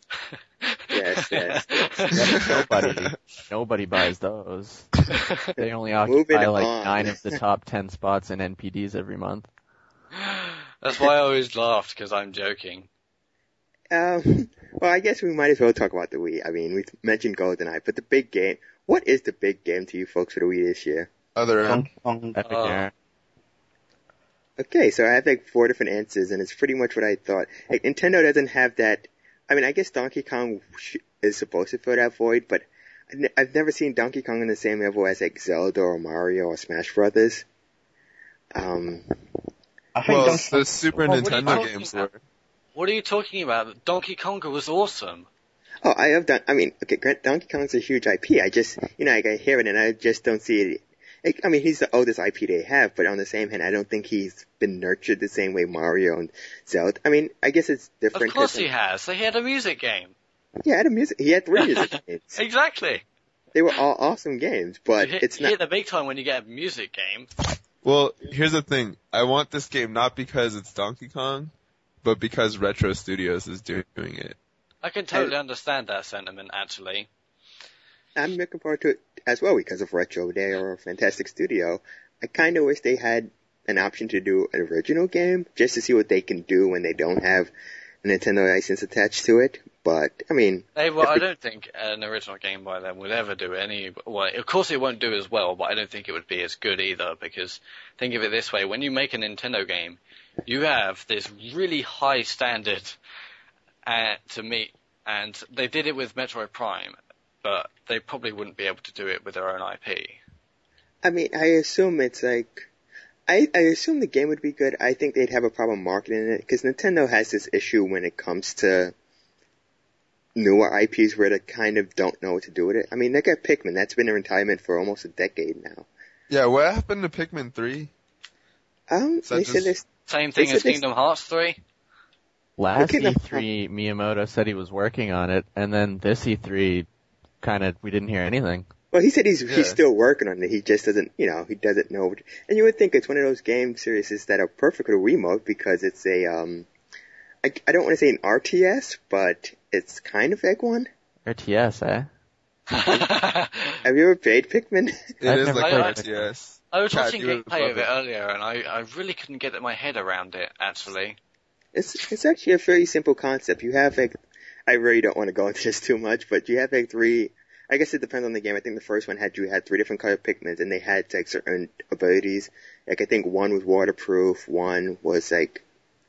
Yes, yes. nobody, nobody buys those. They only Moving occupy like on. nine of the top ten spots in N P Ds every month. That's why I always laughed, because I'm joking. Um, well, I guess we might as well talk about the Wii. I mean, we've mentioned GoldenEye, but the big game, what is the big game to you folks for the Wii this year? Other end. Donkey Kong. Epic Oh. Air. Okay, so I have like four different answers, and it's pretty much what I thought. Like, Nintendo doesn't have that. I mean, I guess Donkey Kong sh- is supposed to fill that void, but I've, ne- I've never seen Donkey Kong on the same level as like Zelda or Mario or Smash Brothers. Um, I think Well, Donkey the Kong. Super Well, what are you Nintendo talking games about? were. What are you talking about? Donkey Konga was awesome. oh, I have done. I mean, okay, Grant- Donkey Kong's a huge I P. I just, you know, like, I hear it and I just don't see it. Like, I mean, he's the oldest I P they have, but on the same hand, I don't think he's been nurtured the same way Mario and Zelda. I mean, I guess it's different. Of course 'cause- he has. They had a music game. Yeah, had a music. He had three music games. Exactly. They were all awesome games, but you hit, it's not. hit the big time when you get a music game. Well, here's the thing. I want this game not because it's Donkey Kong, but because Retro Studios is doing it. I can totally understand that sentiment, actually. I'm looking forward to it as well because of Retro. They are a fantastic studio. I kind of wish they had an option to do an original game just to see what they can do when they don't have a Nintendo license attached to it. But, I mean, They, well, if I we- don't think an original game by them would ever do any. Well, of course it won't do as well, but I don't think it would be as good either. Because think of it this way: when you make a Nintendo game, you have this really high standard uh, to meet, and they did it with Metroid Prime, but they probably wouldn't be able to do it with their own I P. I mean, I assume it's like, I, I assume the game would be good. I think they'd have a problem marketing it because Nintendo has this issue when it comes to newer I Ps where they kind of don't know what to do with it. I mean, look at Pikmin. That's been in retirement for almost a decade now. Yeah, what happened to Pikmin three? Um, So they just- said this. Same thing They as said this- Kingdom Hearts three. Last Kingdom E three, Miyamoto said he was working on it, and then this E three, kind of, we didn't hear anything. Well, he said he's Yeah. he's still working on it. He just doesn't, you know, he doesn't know. What, and you would think it's one of those game series that are perfect for the Wiimote because it's a um, I, I don't want to say an R T S, but it's kind of like one. R T S, eh? Have you ever played Pikmin? It I've is never like played an it. R T S. I was Cat, watching you would gameplay love of it it. earlier, and I, I really couldn't get my head around it, actually. It's it's actually a very simple concept. You have like, I really don't want to go into this too much, but you have like three. I guess it depends on the game. I think the first one had you had three different colored Pikmins, and they had like certain abilities. Like I think one was waterproof, one was like,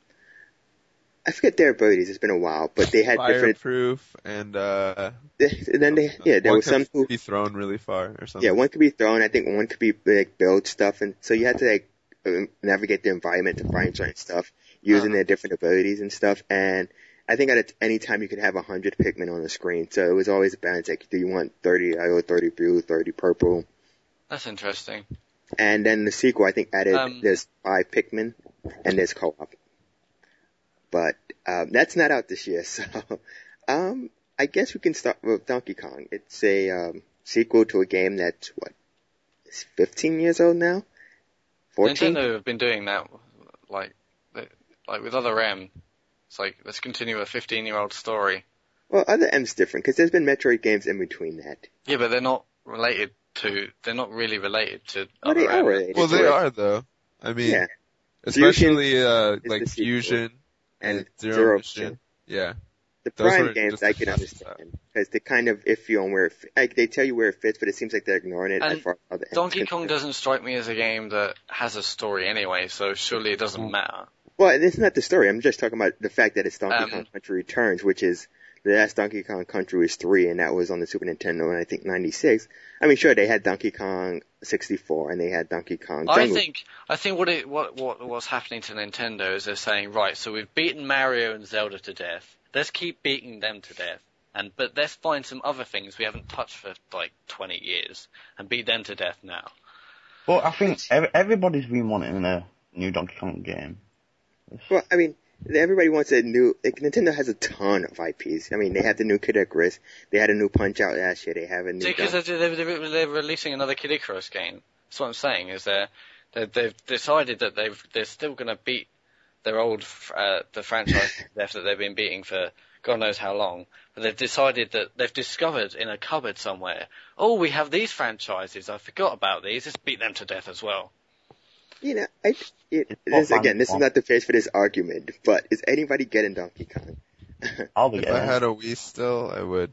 I forget their abilities. It's been a while, but they had different. Fireproof and uh. And then they yeah there one was some could who be thrown really far or something. yeah one could be thrown. I think one could be like build stuff, and so you had to like um, navigate the environment to find certain stuff using Uh-huh. their different abilities and stuff. And I think at any time you could have a hundred Pikmin on the screen, so it was always a balance. Like, do you want thirty yellow, thirty blue, thirty purple? That's interesting. And then the sequel, I think, added Um, there's five Pikmin, and there's co-op. But um, that's not out this year, so um, I guess we can start with Donkey Kong. It's a um, sequel to a game that's what, is fifteen years old now, fourteen. Nintendo have been doing that, like, they- like with other M. It's like, let's continue a fifteen-year-old story. Well, other M's different because there's been Metroid games in between that. Yeah, but they're not related to, they're not really related to Well, other they are M. related. Well, to they it. are though. I mean, Yeah, especially uh is like the sequel. Fusion and and Zero, Zero Mission. Mission. Yeah. The Those Prime were games just I the can best understand because they kind of iffy on where it fi- like they tell you where it fits, but it seems like they're ignoring it And as far as other Donkey M's Kong concerned. doesn't strike me as a game that has a story anyway, so surely it doesn't matter. Well, it's not the story. I'm just talking about the fact that it's Donkey Um, Kong Country Returns, which is the last Donkey Kong Country was three, and that was on the Super Nintendo in I think ninety-six. I mean, sure, they had Donkey Kong sixty-four and they had Donkey Kong I Jungle. think I think what it what what what's happening to Nintendo is they're saying, right, so we've beaten Mario and Zelda to death. Let's keep beating them to death, and but let's find some other things we haven't touched for like twenty years and beat them to death now. Well, I think ev- everybody's been wanting a new Donkey Kong game. Well, I mean, everybody wants a new. Like, Nintendo has a ton of I Ps. I mean, they have the new Kid Icarus. They had a new Punch Out last year. They have a new. Because Don- they're, they're, they're releasing another Kid Icarus game. That's what I'm saying. Is they're, they're they've decided that they've they're still going to beat their old uh, the franchise that they've been beating for God knows how long. But they've decided that they've discovered in a cupboard somewhere. Oh, we have these franchises. I forgot about these. Let's beat them to death as well. You know, I, it, It's this, all again, this is fun. not the face for this argument, but is anybody getting Donkey Kong? I'll be If getting I had it. a Wii still, I would.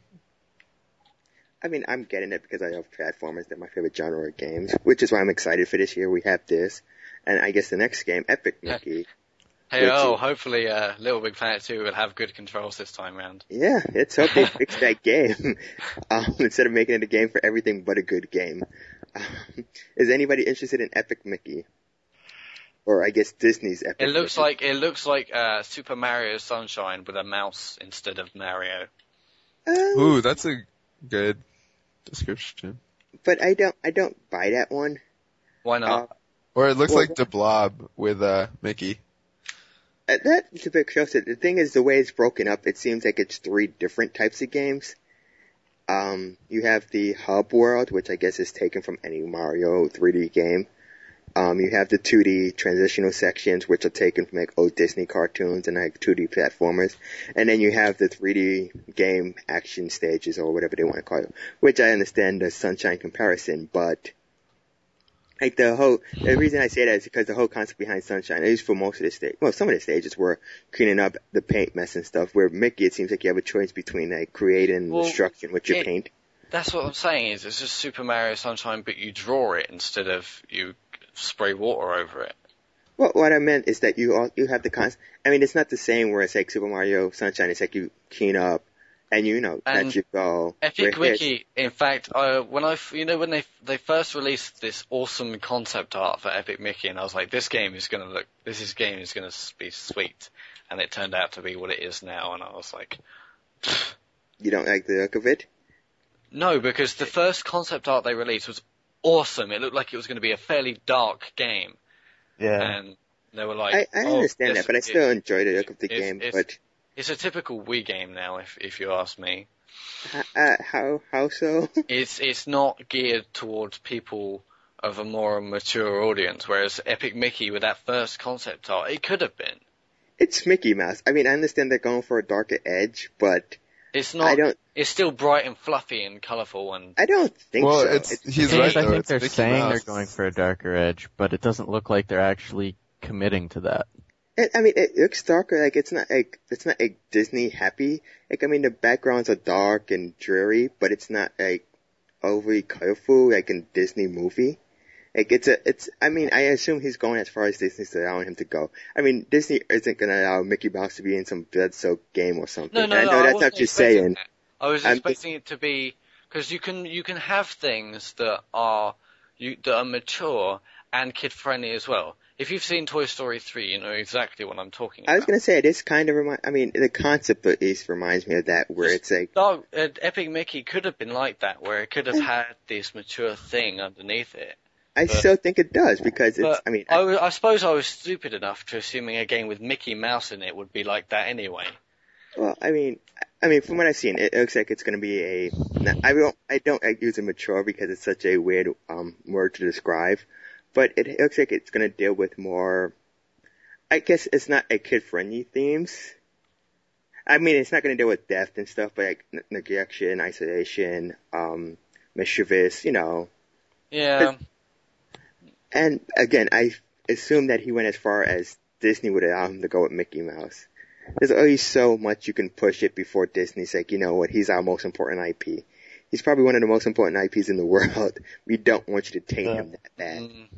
I mean, I'm getting it because I love platformers. They're my favorite genre of games, which is why I'm excited for this year. We have this, and I guess the next game, Epic Mickey. Hey, Which oh, is- hopefully uh, Little Big Planet two will have good controls this time round. Yeah, let's hope they fix that game um, instead of making it a game for everything but a good game. Um, is anybody interested in Epic Mickey? Or I guess Disney's Epic It looks Mickey. like it looks like uh, Super Mario Sunshine with a mouse instead of Mario. Um, Ooh, that's a good description. but I don't, I don't buy that one. Why not? Uh, Or it looks Well, like the Blob with uh Mickey. Uh, That's a bit closer. The thing is, the way it's broken up, it seems like it's three different types of games. Um, you have the hub world, which I guess is taken from any Mario three D game. Um, you have the two D transitional sections, which are taken from like old Disney cartoons and like two D platformers. And then you have the three D game action stages, or whatever they want to call it, which I understand the Sunshine comparison, but like the whole, the reason I say that is because the whole concept behind Sunshine, at least for most of the stage, well, some of the stages were cleaning up the paint mess and stuff, where Mickey, it seems like you have a choice between like creating and Well, destruction with your it- paint. That's what I'm saying. Is it's just Super Mario Sunshine, but you draw it instead of you spray water over it. Well, what I meant is that you all, you have the concept, I mean, it's not the same where it's like Super Mario Sunshine, it's like you clean up and you know, And let you go. Epic Where it's- Wiki, in fact, uh, when I, f- you know, when they they first released this awesome concept art for Epic Mickey, and I was like, this game is gonna look, this is game is gonna be sweet, and it turned out to be what it is now, and I was like, You don't like the look of it? No, because the first concept art they released was awesome. It looked like it was going to be a fairly dark game. Yeah. And they were like, I, I oh, understand this- that, but I still it- enjoy the look of the it's- game. it's- But It's a typical Wii game now, if if you ask me. uh, how how so? It's it's not geared towards people of a more mature audience, whereas Epic Mickey with that first concept art, it could have been. It's Mickey Mouse. I mean, I understand they're going for a darker edge, but It's I not. don't. It's still bright and fluffy and colourful and. I don't think Well, so. it's, It's- he's I right though. think It's they're Mickey saying Mouse. they're going for a darker edge, but it doesn't look like they're actually committing to that. It, I mean, it looks darker. Like it's not like it's not like Disney happy. Like I mean, the backgrounds are dark and dreary, but it's not like overly colorful like in Disney movie. Like it's a, it's. I mean, I assume he's going as far as Disney's allowing him to go. I mean, Disney isn't going to allow Mickey Mouse to be in some blood-soaked game or something. No, no, And I no. know I that's wasn't not just expecting saying. that. I was I'm expecting it to be because you can you can have things that are you that are mature and kid friendly as well. If you've seen Toy Story three, you know exactly what I'm talking about. I was going to say this kind of remind. I mean, the concept at least reminds me of that, where it's like. Dog, uh, Epic Mickey could have been like that, where it could have had this mature thing underneath it. I but- still think it does because it's. But I mean, I, was- I suppose I was stupid enough to assuming a game with Mickey Mouse in it would be like that anyway. Well, I mean, I mean, from what I've seen, it looks like it's going to be a. I don't, I don't like using mature because it's such a weird um word to describe, but it looks like it's going to deal with more. I guess it's not a kid-friendly themes. I mean, it's not going to deal with death and stuff, but like n- neglect, isolation, um, mischievous, you know. Yeah. And again, I assume that he went as far as Disney would allow him to go with Mickey Mouse. There's only so much you can push it before Disney's like, you know what, he's our most important I P. He's probably one of the most important I Ps in the world. We don't want you to taint Yeah. him that bad. Mm.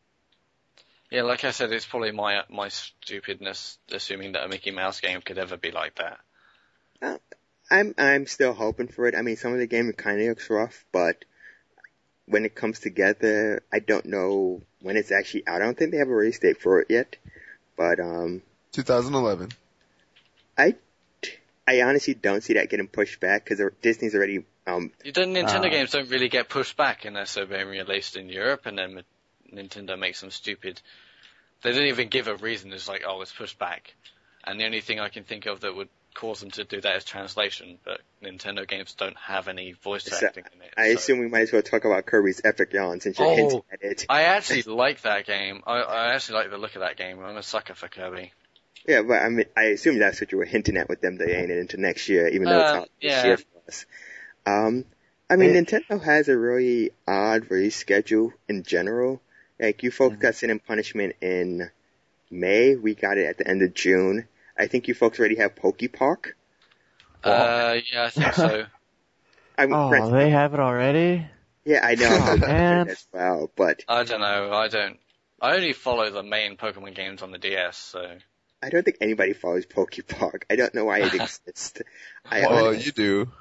Yeah, like I said, it's probably my my stupidness assuming that a Mickey Mouse game could ever be like that. I'm I'm still hoping for it. I mean, some of the game kind of looks rough, but when it comes together, I don't know when it's actually out. I don't think they have a release date for it yet, but um, twenty eleven. I I honestly don't see that getting pushed back because Disney's already um The Nintendo Ah. games don't really get pushed back unless they're being released in Europe, and then Nintendo makes them stupid. They don't even give a reason. It's like, oh, it's pushed back. And the only thing I can think of that would cause them to do that is translation, but Nintendo games don't have any voice So, acting in it. I so- assume we might as well talk about Kirby's Epic Yarn since you're Oh. hinting at it. I actually like that game. I, I actually like the look of that game. I'm a sucker for Kirby. Yeah, but I mean, I assume that's what you were hinting at with them delaying it into next year, even though it's Uh, out this yeah. year for us. Um, I mean, Hey. Nintendo has a really odd release schedule in general. Like, you folks got Sin and Punishment in May. We got it at the end of June. I think you folks already have Pokepark. Uh, yeah, I think so. I'm Oh, friends- they have it already? Yeah, I know. Oh, man. as well, but I don't know. I don't. I only follow the main Pokemon games on the D S, so. I don't think anybody follows Pokepark. I don't know why it exists. I Well, honestly- you do.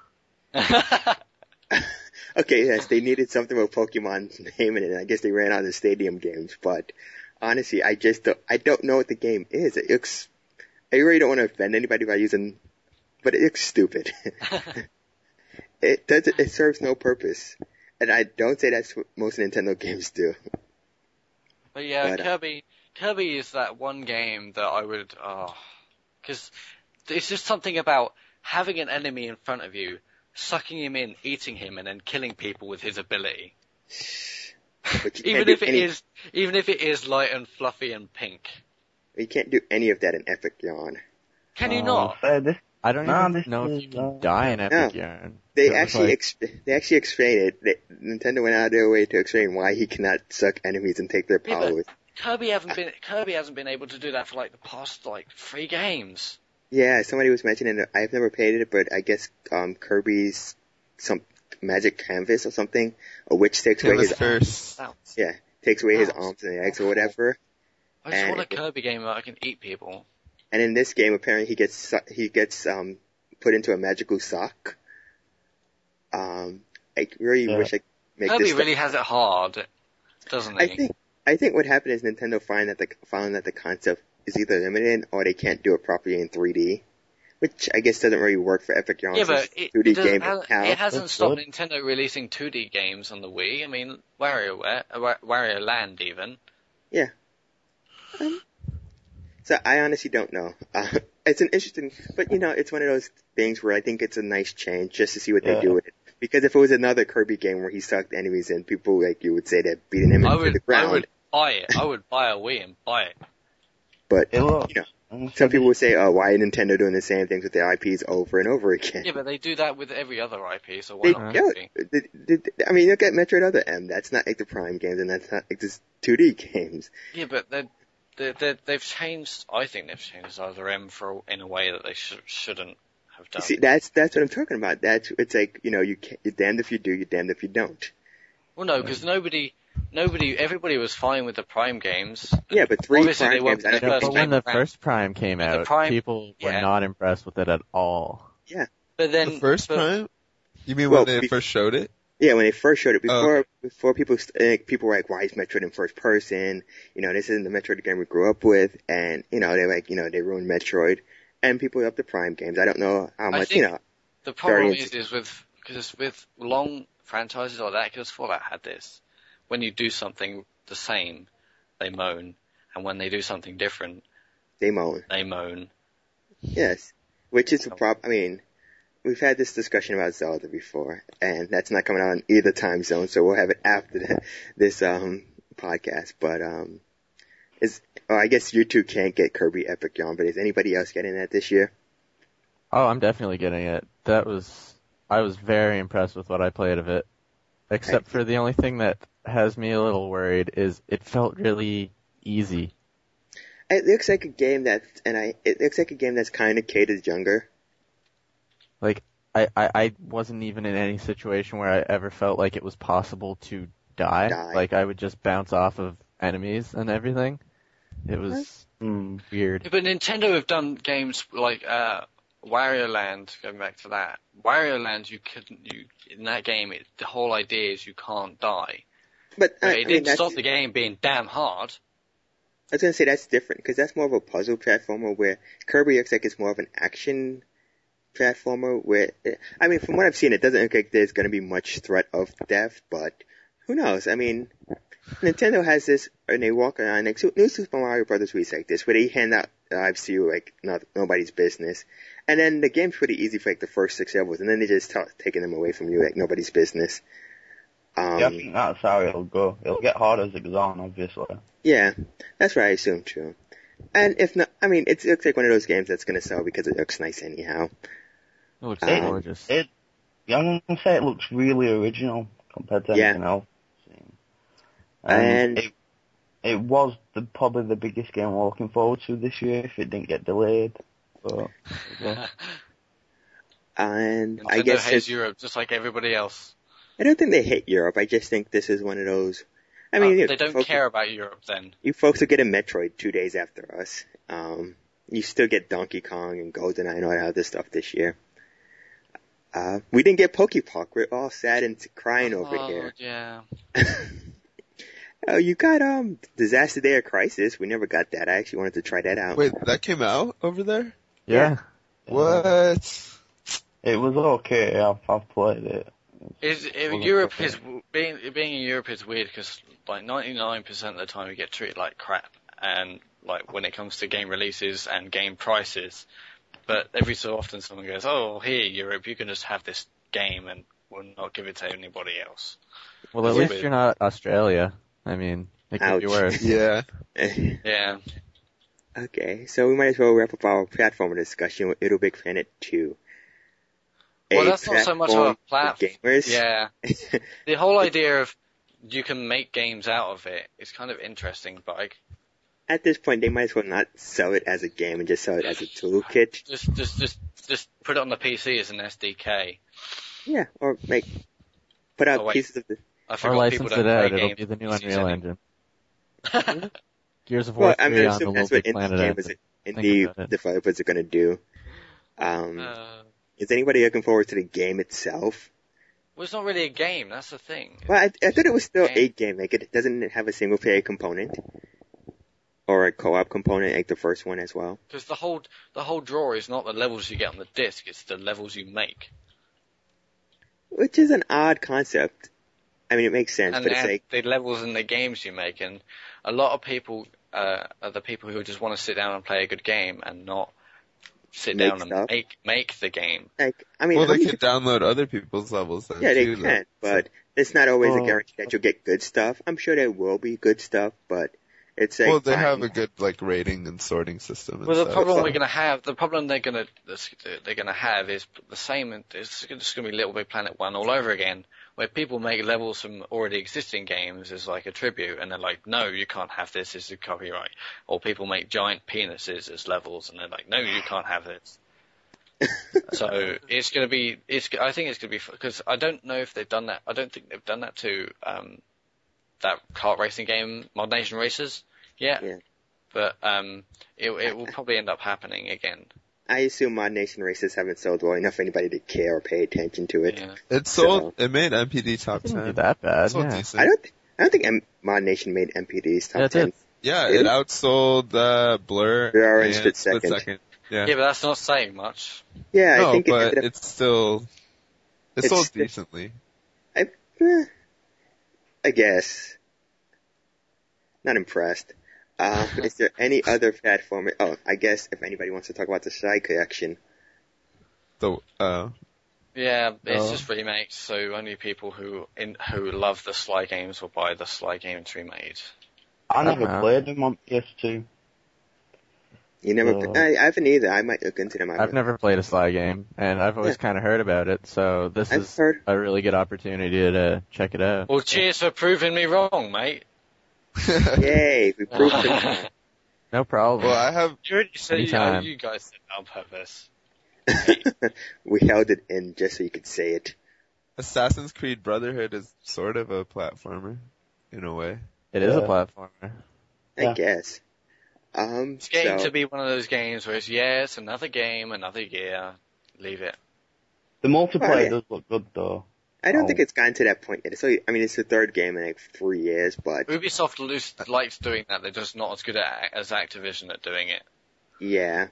Okay, yes, they needed something with Pokemon name in it. I guess they ran out of stadium games, but honestly, I just don't, I don't know what the game is. It looks, I really don't want to offend anybody by using, but it looks stupid. It does, it serves no purpose. And I don't say that's what most Nintendo games do. But yeah, But, uh, Kirby. Kirby is that one game that I would. Oh, because it's just something about having an enemy in front of you, sucking him in, eating him, and then killing people with his ability. But you Even can't do if it any, is, even if it is light and fluffy and pink. you can't do any of that in Epic Yarn. Can you Um, not? so this, I don't No, even this know if is, you can uh, die in Epic No. Yarn. They It was actually, like- ex- they actually explain it. They, Nintendo went out of their way to explain why he cannot suck enemies and take their Yeah, but- powers. Kirby hasn't been Kirby hasn't been able to do that for like the past like three games. Yeah, somebody was mentioning it. I've never played it, but I guess um Kirby's some magic canvas or something, or which takes away Canvas his first. Sounds- yeah takes away his Sounds arms and legs or whatever. I just And want a it- Kirby game where I can eat people. And in this game, apparently he gets su- he gets um put into a magical sock. Um, I really Yeah. wish I could make Kirby this. really has it hard, doesn't I he? think I think what happened is Nintendo find that the found that the concept is either limited or they can't do it properly in three D. which I guess doesn't really work for Epic Yarn. Yeah, but it, two D it, doesn't- game hasn't- now. it hasn't That's stopped good. Nintendo releasing two D games on the Wii. I mean, WarioWare, uh, Wa- Wario Land even. Um, so I honestly don't know. Uh, it's an interesting, but you know, it's one of those things where I think it's a nice change just to see what Yeah. they do with it. Because if it was another Kirby game where he sucked enemies in, people like you would say they're beating him I into the would, ground. I would buy it. I would buy a Wii and buy it. But It will. you know, some people would say, "Oh, why are Nintendo doing the same things with their I Ps over and over again?" Yeah, but they do that with every other I P, so They, why not yeah, Kirby? they- they- they- I mean, look at Metroid Other M. That's not like the Prime games, and that's not like this two D games. Yeah, but they they they they've changed. I think they've changed Other M for in a way that they sh- shouldn't have done. See, that's that's what I'm talking about. That's it's like you know, you can't, you're damned if you do, you're damned if you don't. Well, no, because nobody, nobody, everybody was fine with the Prime games. Yeah, but three Obviously, Prime they weren't games. I don't the Yeah, think first but when the game. first Prime came But the out, Prime- people were yeah. not impressed with it at all. But then The first but, Prime? You mean Well, when they be- first showed it? Yeah, when they first showed it, before Oh. before people st- uh, people were like, "Why is Metroid in first person?" You know, this isn't the Metroid game we grew up with, and you know, they're like, you know, they ruined Metroid, and people love the Prime games. I don't know how I much, think- you know. the problem Guardians. is, is with because with long franchises like that, because Fallout had this. When you do something the same, they moan, and when they do something different, They moan. they moan. Yes, which is a problem. I mean, we've had this discussion about Zelda before, and that's not coming out on either time zone, so we'll have it after the, this um podcast. But um, is oh, I guess you two can't get Kirby Epic Yarn, but is anybody else getting that this year? Oh, I'm definitely getting it. That was, I was very impressed with what I played of it. Except for the only thing that has me a little worried is it felt really easy. It looks like a game that, and I, it looks like a game that's kind of catered younger. Like, I, I, I wasn't even in any situation where I ever felt like it was possible to die. Die. Like, I would just bounce off of enemies and everything. It was Mm. weird. Yeah, but Nintendo have done games like uh, Wario Land. Going back to that, Wario Land, you couldn't. You in that game, it, the whole idea is you can't die. But, But I, it I mean, didn't that's, stop the game being damn hard. I was gonna say that's different, because that's more of a puzzle platformer, where Kirby looks like it's more of an action platformer, where, I mean, from what I've seen, it doesn't look like there's gonna be much threat of death, but who knows? I mean, Nintendo has this, and they walk around, like, New Super Mario Brothers Wii like this, where they hand out lives to you like not, nobody's business. And then the game's pretty easy for like the first six levels, and then they just start taking them away from you like nobody's business. Um, Yeah, I think that's how it'll go. It'll get harder as it goes on, obviously. yeah, that's what I assume too. And if not, I mean, it looks like one of those games that's gonna sell because it looks nice anyhow. It looks Um, gorgeous. It, yeah, I'm gonna say it looks really original compared to Yeah. anything else. And- And it, it was the, probably the biggest game we're looking forward to this year if it didn't get delayed. But, yeah. And Nintendo I guess hates it's- Europe just like everybody else. I don't think they hate Europe. I just think this is one of those. I Uh, mean, you they don't folks, care about Europe then. You folks will get a Metroid two days after us. Um, you still get Donkey Kong and GoldenEye and all that other stuff this year. Uh, we didn't get Pokepark. We're all sad and crying over oh, here. yeah. Oh, you got um Disaster Day of Crisis. We never got that. I actually wanted to try that out. Wait, that came out over there? yeah. What? It was okay. I've, I've played it. Is it, Well, Europe okay. is being being in Europe is weird because like ninety-nine percent of the time you get treated like crap, and like when it comes to game releases and game prices, but every so often someone goes, "Oh, here Europe, you can just have this game and we'll not give it to anybody else." Well, at It's least weird. you're not Australia. I mean, it could be Ouch. worse. Yeah. Yeah, Okay, so we might as well wrap up our platformer discussion with Little Big Planet two. well, A that's not so much of a platform for platform. gamers. Yeah, the whole idea of you can make games out of it is kind of interesting, but I At this point, they might as well not sell it as a game and just sell it as a toolkit. just just just just put it on the P C as an S D K. Yeah, or make put out Oh, wait. pieces of the. I Or forgot people license don't it out. play It'll games be the new with P Cs Unreal anymore. Engine. Gears of War Well, I'm three gonna on the assume Little that's what Big indie Planet gamers, engine. indie Think about it. developers are gonna do. Um, Uh, is anybody looking forward to the game itself? well, it's not really a game. That's the thing. Well, I, I thought it was still Game. a game. Like it doesn't have a single player component. or a co-op component like the first one as well. Because the whole the whole draw is not the levels you get on the disc; it's the levels you make. Which is an odd concept. I mean, it makes sense, And, but it's and like the levels in the games you make, and a lot of people uh, are the people who just want to sit down and play a good game and not sit Make down and stuff. make make the game. like I mean, Well, how they many could download other people's levels then Yeah, they too, though. can, but it's not always a Oh. guarantee that you'll get good stuff. I'm sure there will be good stuff, but it's like Well, they fine. have a good like rating and sorting system. And Well, the stuff, problem so- we're going to have, the problem they're going to they're going to have is the same. It's just going to be Little Big Planet one all over again, where people make levels from already existing games as like a tribute, and they're like, no, you can't have this. This is copyright. Or people make giant penises as levels, and they're like, no, you can't have this. So it's going to be. It's. I think it's going to be because I don't know if they've done that. I don't think they've done that to um, that kart racing game, Mod Nation Racers, yet. Yeah. But um, it, it will probably end up happening again. I assume Mod Nation Races haven't sold well enough for anybody to care or pay attention to it. Yeah. It sold. It made M P D top It didn't do ten. that bad. It sold Yeah. decent. I don't. Th- I don't think M- Mod Nation made M P D's top Yeah, it ten. did. Yeah, Really? it outsold uh, Blur, Blur and and Split Split Second. Second. Yeah. Yeah, but that's not saying much. Yeah, no, I think it but ended up. it's still it It's sold still- decently. I, eh, I guess. Not impressed. Um, is there any other platform? Oh, I guess if anybody wants to talk about the Shy Collection. The uh, Yeah, it's Oh. just remakes, so only people who in, who love the Sly games will buy the Sly games remade. I never Uh-huh. played them on P S two. You never. Uh, I, I haven't either. I might look into them. I've never played a Sly game, and I've always Yeah. kind of heard about it, so this I've is heard. a really good opportunity to check it out. Well, cheers for proving me wrong, mate. Yay! We proved it. No problem. well, I have You already said, you, know, Anytime. you guys said that on purpose. We held it in just so you could say it. Assassin's Creed Brotherhood is sort of a platformer in a way. it is a Yeah. platformer. I Yeah. guess. Um. It's getting so, to be one of those games where it's, yeah, it's another game, another year, leave it. The multiplayer Well, yeah. does look good though. I don't Oh. think it's gotten to that point yet. So I mean, it's the third game in like three years, but Ubisoft loose, likes doing that, they're just not as good at, as Activision at doing it. yeah.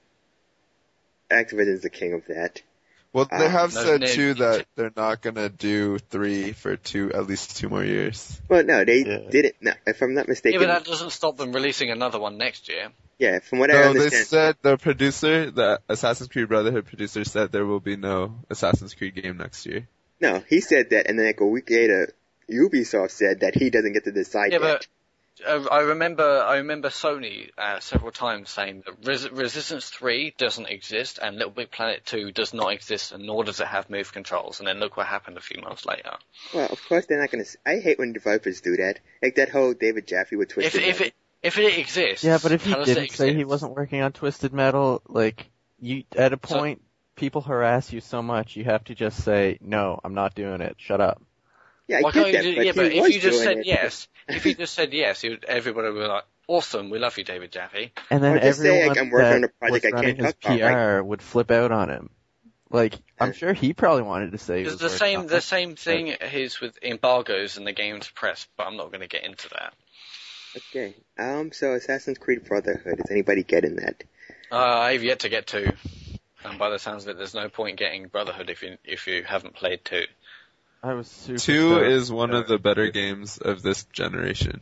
Activision's the king of that. Well, they Um, have no, said no, too you- that they're not gonna do three for two at least two more years. Well, no, they Yeah. didn't. No, if I'm not Yeah, mistaken. but that doesn't stop them releasing another one next year. yeah, from what I No, they understand. said the producer, the Assassin's Creed Brotherhood producer, said there will be no Assassin's Creed game next year. No, he said that, and then like a week later, Ubisoft said that he doesn't get to decide Yeah, yet. but uh, I remember I remember Sony uh, several times saying that Res- Resistance three doesn't exist and Little Big Planet two does not exist, and nor does it have move controls. And then look what happened a few months later. Well, of course they're not gonna. s- I hate when developers do that. Like that whole David Jaffe with If Twisted if Metal. it if it exists, Yeah, but if he tell us it didn't say he exists. wasn't working on Twisted Metal, like, you, at a point, people harass you so much, you have to just say, no, I'm not doing it, shut up. Yeah, I Why get can't that, you do, but yeah, he but if was you just doing said it. yes, if you just said yes, you, everybody would be like, awesome, we love you, David Jaffe. And then Or just say, everyone like, I'm working that on a project was I running can't his talk P about, R would flip out on him. Like, I'm Yeah. sure he probably wanted to say he It's was the working same on the it. same thing is with embargoes and the games press, but I'm not going to get into that. Okay. Um. So Assassin's Creed Brotherhood. Is anybody getting that? Uh, I've yet to get two, and by the sounds of it, there's no point getting Brotherhood if you if you haven't played two. I was super Two stoked. is one of the better games of this generation.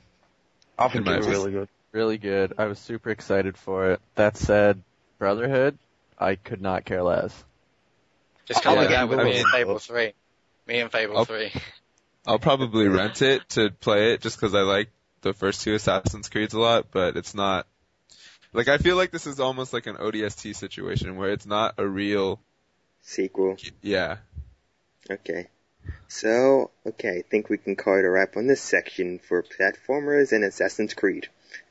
I think In my it's opinion. really good. really good. I was super excited for it. That said, Brotherhood, I could not care less. It's kind of Yeah, like that with I me mean- and Fable three. Me and Fable I'll- three. I'll probably rent it to play it just because I like the first two Assassin's Creeds a lot, but it's not. Like, I feel like this is almost like an O D S T situation where it's not a real. Sequel. Yeah. Okay. So, okay, I think we can call it a wrap on this section for platformers and Assassin's Creed.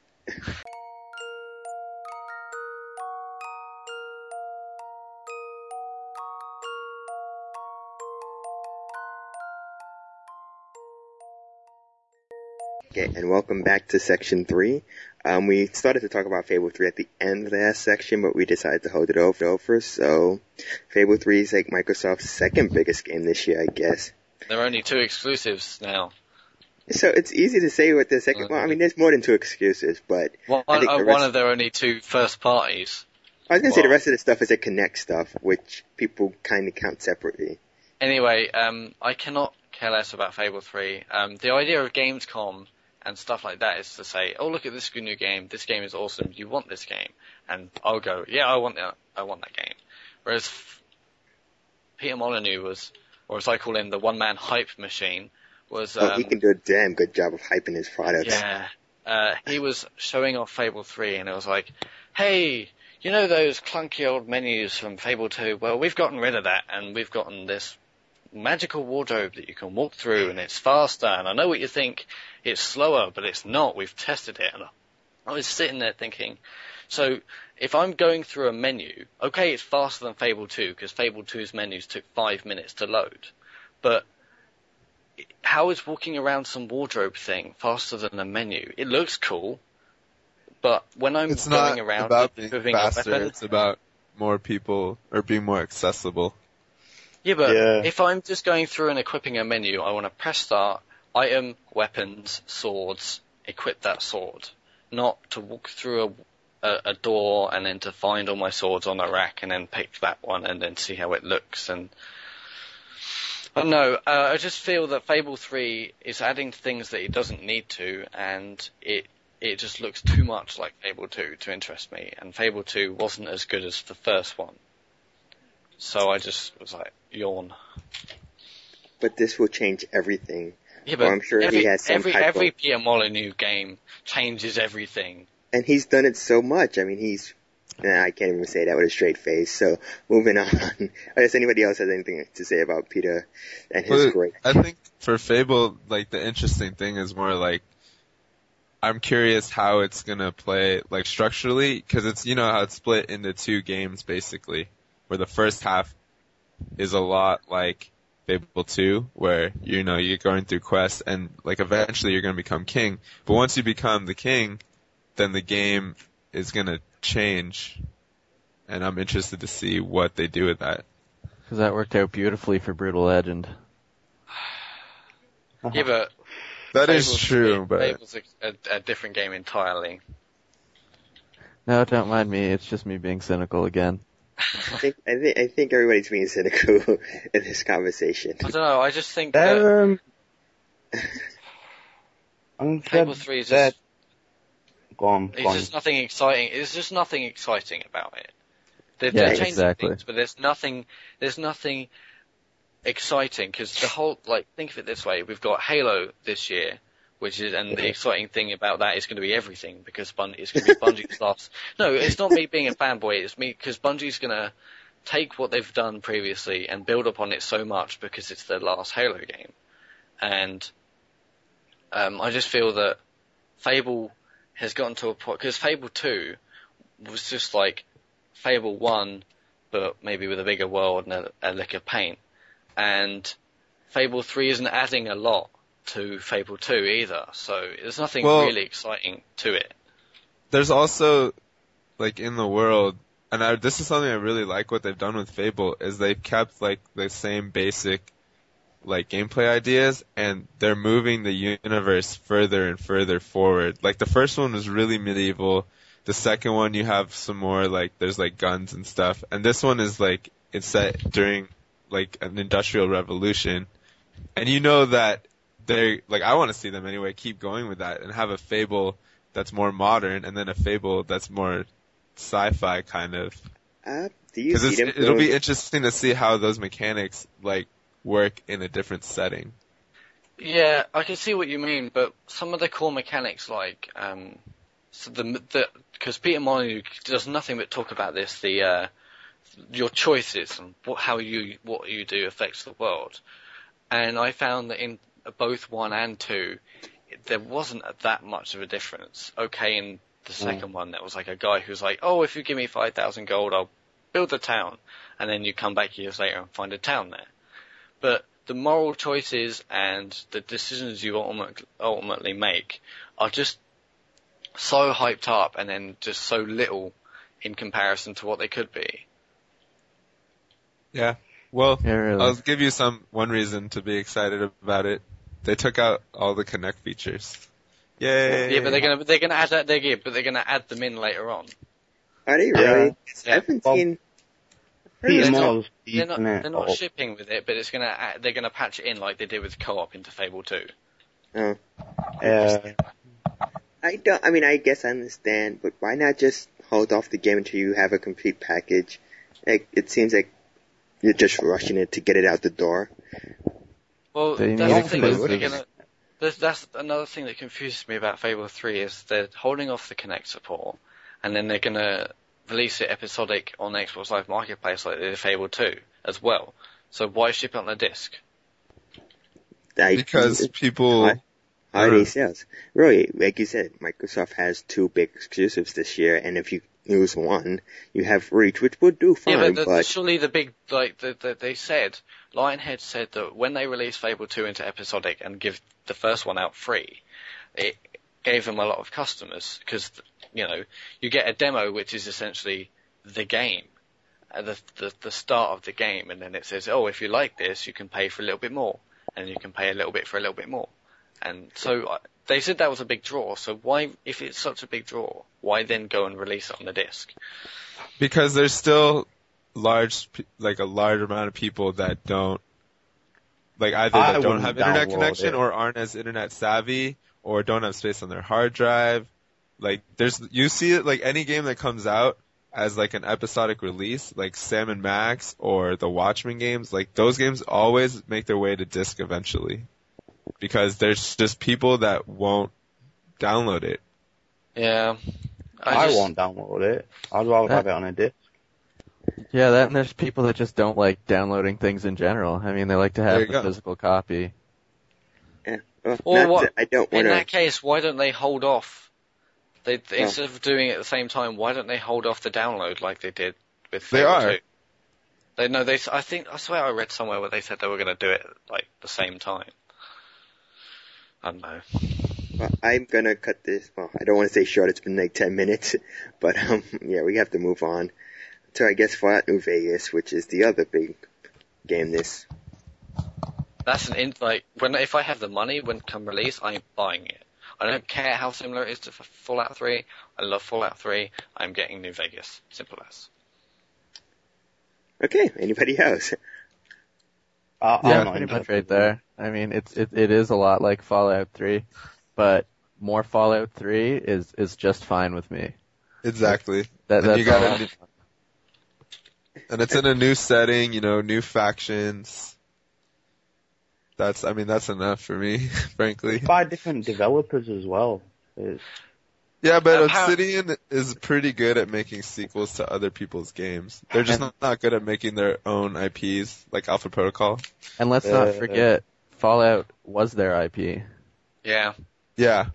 Okay, and welcome back to section three. Um, we started to talk about Fable three at the end of the last section, but we decided to hold it over, over so Fable three is like Microsoft's second biggest game this year, I guess. There are only two exclusives now. So it's easy to say what the second. Well, I mean, there's more than two excuses, but One, I think uh, the rest, one of their only two first parties. I was gonna say the well- rest of the stuff is a Connect stuff, which people kind of count separately. Anyway, um, I cannot care less about Fable three. Um, the idea of Gamescom and stuff like that is to say, oh, look at this new game. This game is awesome. You want this game? And I'll go, yeah, I want that. I want that game. Whereas f- Peter Molyneux was, or as I call him, the one-man hype machine, was. Um, Oh, he can do a damn good job of hyping his products. Yeah. Uh, he was showing off Fable three, and it was like, hey, you know those clunky old menus from Fable two? Well, we've gotten rid of that, and we've gotten this magical wardrobe that you can walk through, and it's faster, and I know what you think, it's slower, but it's not. We've tested it. And I was sitting there thinking, so if I'm going through a menu, okay, it's faster than Fable two, because Fable two's menus took five minutes to load, but how is walking around some wardrobe thing faster than a menu? It looks cool, but when I'm It's going not around about being moving a faster, weapon, it's about more people, or being more accessible. yeah, but Yeah. if I'm just going through and equipping a menu, I want to press start, item, weapons, swords, equip that sword, not to walk through a, a, a door and then to find all my swords on a rack and then pick that one and then see how it looks. And I don't know, uh, I just feel that Fable three is adding things that it doesn't need to, and it it just looks too much like Fable two to interest me, and Fable two wasn't as good as the first one. So I just was like, yawn. But this will change everything. Yeah, Well, I'm sure he every, has some every, type every of- Pierre Molyneux game changes everything. And he's done it so much. I mean, he's. Nah, I can't even say that with a straight face. So moving on. Unless anybody else has anything to say about Peter and his Well, great. I think for Fable, like, the interesting thing is more like, I'm curious how it's gonna play, like, structurally, cause it's, you know, how it's split into two games, basically, where the first half is a lot like Fable two, where, you know, you're going through quests, and, like, eventually you're gonna become king, but once you become the king, then the game is gonna change, and I'm interested to see what they do with that. Because that worked out beautifully for Brutal Legend. Yeah, but That is Fable's- true, but Fable's a, a, a different game entirely. No, don't mind me. It's just me being cynical again. I think, I think I think everybody's being cynical in this conversation. I don't know, I just think that Um, I'm Fable said- three is said- just, Go on, it's go on. just nothing exciting. There's just nothing exciting about it. They're, Yeah, they're changing exactly. things, but there's nothing, there's nothing exciting, because the whole, like, think of it this way, we've got Halo this year, which is, and the exciting thing about that is going to be everything, because Bun- it's going to be Bungie's last, no, it's not me being a fanboy, it's me, because Bungie's going to take what they've done previously and build upon it so much because it's their last Halo game. And, um, I just feel that Fable has gotten to a point, because Fable two was just like Fable one, but maybe with a bigger world and a, a lick of paint. And Fable three isn't adding a lot to Fable two either, so there's nothing Well- really exciting to it. there's also, like, in the world, and I, this is something I really like what they've done with Fable, is they've kept, like, the same basic, like, gameplay ideas, and they're moving the universe further and further forward. Like, the first one was really medieval. The second one, you have some more, like, there's, like, guns and stuff. And this one is, like, it's set during, like, an industrial revolution. And you know that they're, like, I want to see them anyway, keep going with that and have a Fable that's more modern and then a Fable that's more sci-fi kind of. Uh, do you Because see them? it'll be doing- interesting to see how those mechanics, like, work in a different setting. Yeah, I can see what you mean, but some of the core mechanics, like, um, so the, the, because Peter Molyneux does nothing but talk about this, the, uh, your choices and what, how you, what you do affects the world. And I found that in both one and two, there wasn't that much of a difference. Okay, in the second one, there was like a guy who's like, oh, if you give me five thousand gold, I'll build a town. And then you come back years later and find a town there. But the moral choices and the decisions you ultimate, ultimately make are just so hyped up and then just so little in comparison to what they could be. Yeah. Well, Yeah, really. I'll give you some, one reason to be excited about it. They took out all the Kinect features. Yay! Yeah, but they're gonna they're gonna add that they yeah, but they're gonna add them in later on. Are they really? Yeah. I haven't Well, seen. Peter They're Moore's not, they're not, beating it they're not up. shipping with it, but it's gonna add, they're gonna patch it in like they did with co-op into Fable two. Oh, Uh, I don't. I mean, I guess I understand, but why not just hold off the game until you have a complete package? Like, it seems like you're just rushing it to get it out the door. Well, They that's need the thing. Is they're exclusives. gonna, that's, that's another thing that confuses me about Fable three is they're holding off the Kinect support, and then they're gonna release it episodic on Xbox Live Marketplace like they did Fable two as well. So why ship it on a disc? Like, Because people, Hi- holiday sales. Really, like you said, Microsoft has two big exclusives this year, and if you lose one, you have Reach, which would do fine, Yeah, but, the, but surely the big, like, the, the, they said, Lionhead said that when they released Fable two into episodic and give the first one out free, it gave them a lot of customers, because, you know, you get a demo which is essentially the game, uh, the, the, the start of the game, and then it says, oh, if you like this, you can pay for a little bit more, and you can pay a little bit for a little bit more. And so, uh, they said that was a big draw, so why, if it's such a big draw, why then go and release it on the disc? because there's still large, pe- like a large amount of people that don't, like either I that don't wouldn't have internet download connection it. or aren't as internet savvy or don't have space on their hard drive. Like there's, you see it like any game that comes out as like an episodic release, like Sam and Max or the Watchmen games, like those games always make their way to disc eventually. Because there's just people that won't download it. Yeah. I, just- won't download it. I'd rather That- have it on a disc. Yeah, that and there's people that just don't like downloading things in general. I mean, they like to There have you the go. physical copy. yeah. Well, Or not what- that I don't In want that to. case, why don't they hold off? They Yeah. instead of doing it at the same time, why don't they hold off the download like they did with They Fable are. two? They no, they. I think I swear I read somewhere where they said they were going to do it like the same time. I don't know. Well, I'm gonna cut this. Well, I don't want to say short. It's been like ten minutes, but um, yeah, we have to move on to I guess Fallout New Vegas, which is the other big game this. That's an in, like when if I have the money when come release, I'm buying it. I don't care how similar it is to F- Fallout three. I love Fallout three. I'm getting New Vegas. Simple as. Okay, anybody else? I, Yeah, I'm not pretty much interested right in there. I mean, it's it, it is a lot like Fallout three, but more Fallout three is is just fine with me. Exactly. That, And that's you gotta all. do- And it's in a new setting, you know, new factions. That's, I mean, that's enough for me, frankly. it. By different developers as well. It's, Yeah, but Um, how- Obsidian is pretty good at making sequels to other people's games. They're just not, not good at making their own I Ps, like Alpha Protocol. And let's Uh, not forget, Fallout was their I P. Yeah. Yeah.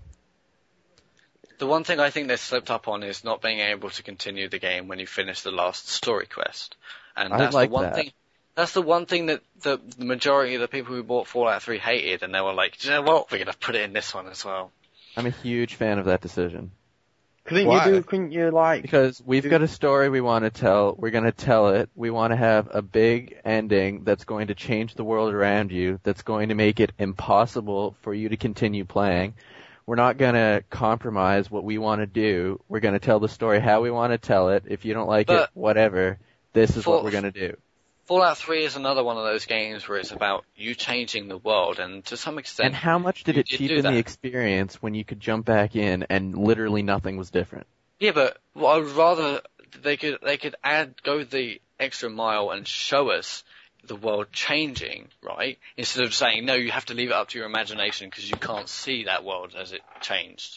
The one thing I think they slipped up on is not being able to continue the game when you finish the last story quest. And I that's like the one that. thing that's the one thing that the, the majority of the people who bought Fallout three hated, and they were like, you know what, we're gonna put it in this one as well. I'm a huge fan of that decision. couldn't Why? you do, couldn't you like, Because we've got a story we want to tell, we're going to tell it, we want to have a big ending that's going to change the world around you, that's going to make it impossible for you to continue playing. We're not going to compromise what we want to do. We're going to tell the story how we want to tell it. If you don't like But- it, whatever. This is For- what we're going to do. Fallout three is another one of those games where it's about you changing the world, and to some extent, And how much did you it did do cheapen that. the experience when you could jump back in and literally nothing was different? yeah, but well, I would rather they could they could add go the extra mile and show us the world changing, right? Instead of saying no, you have to leave it up to your imagination because you can't see that world as it changed.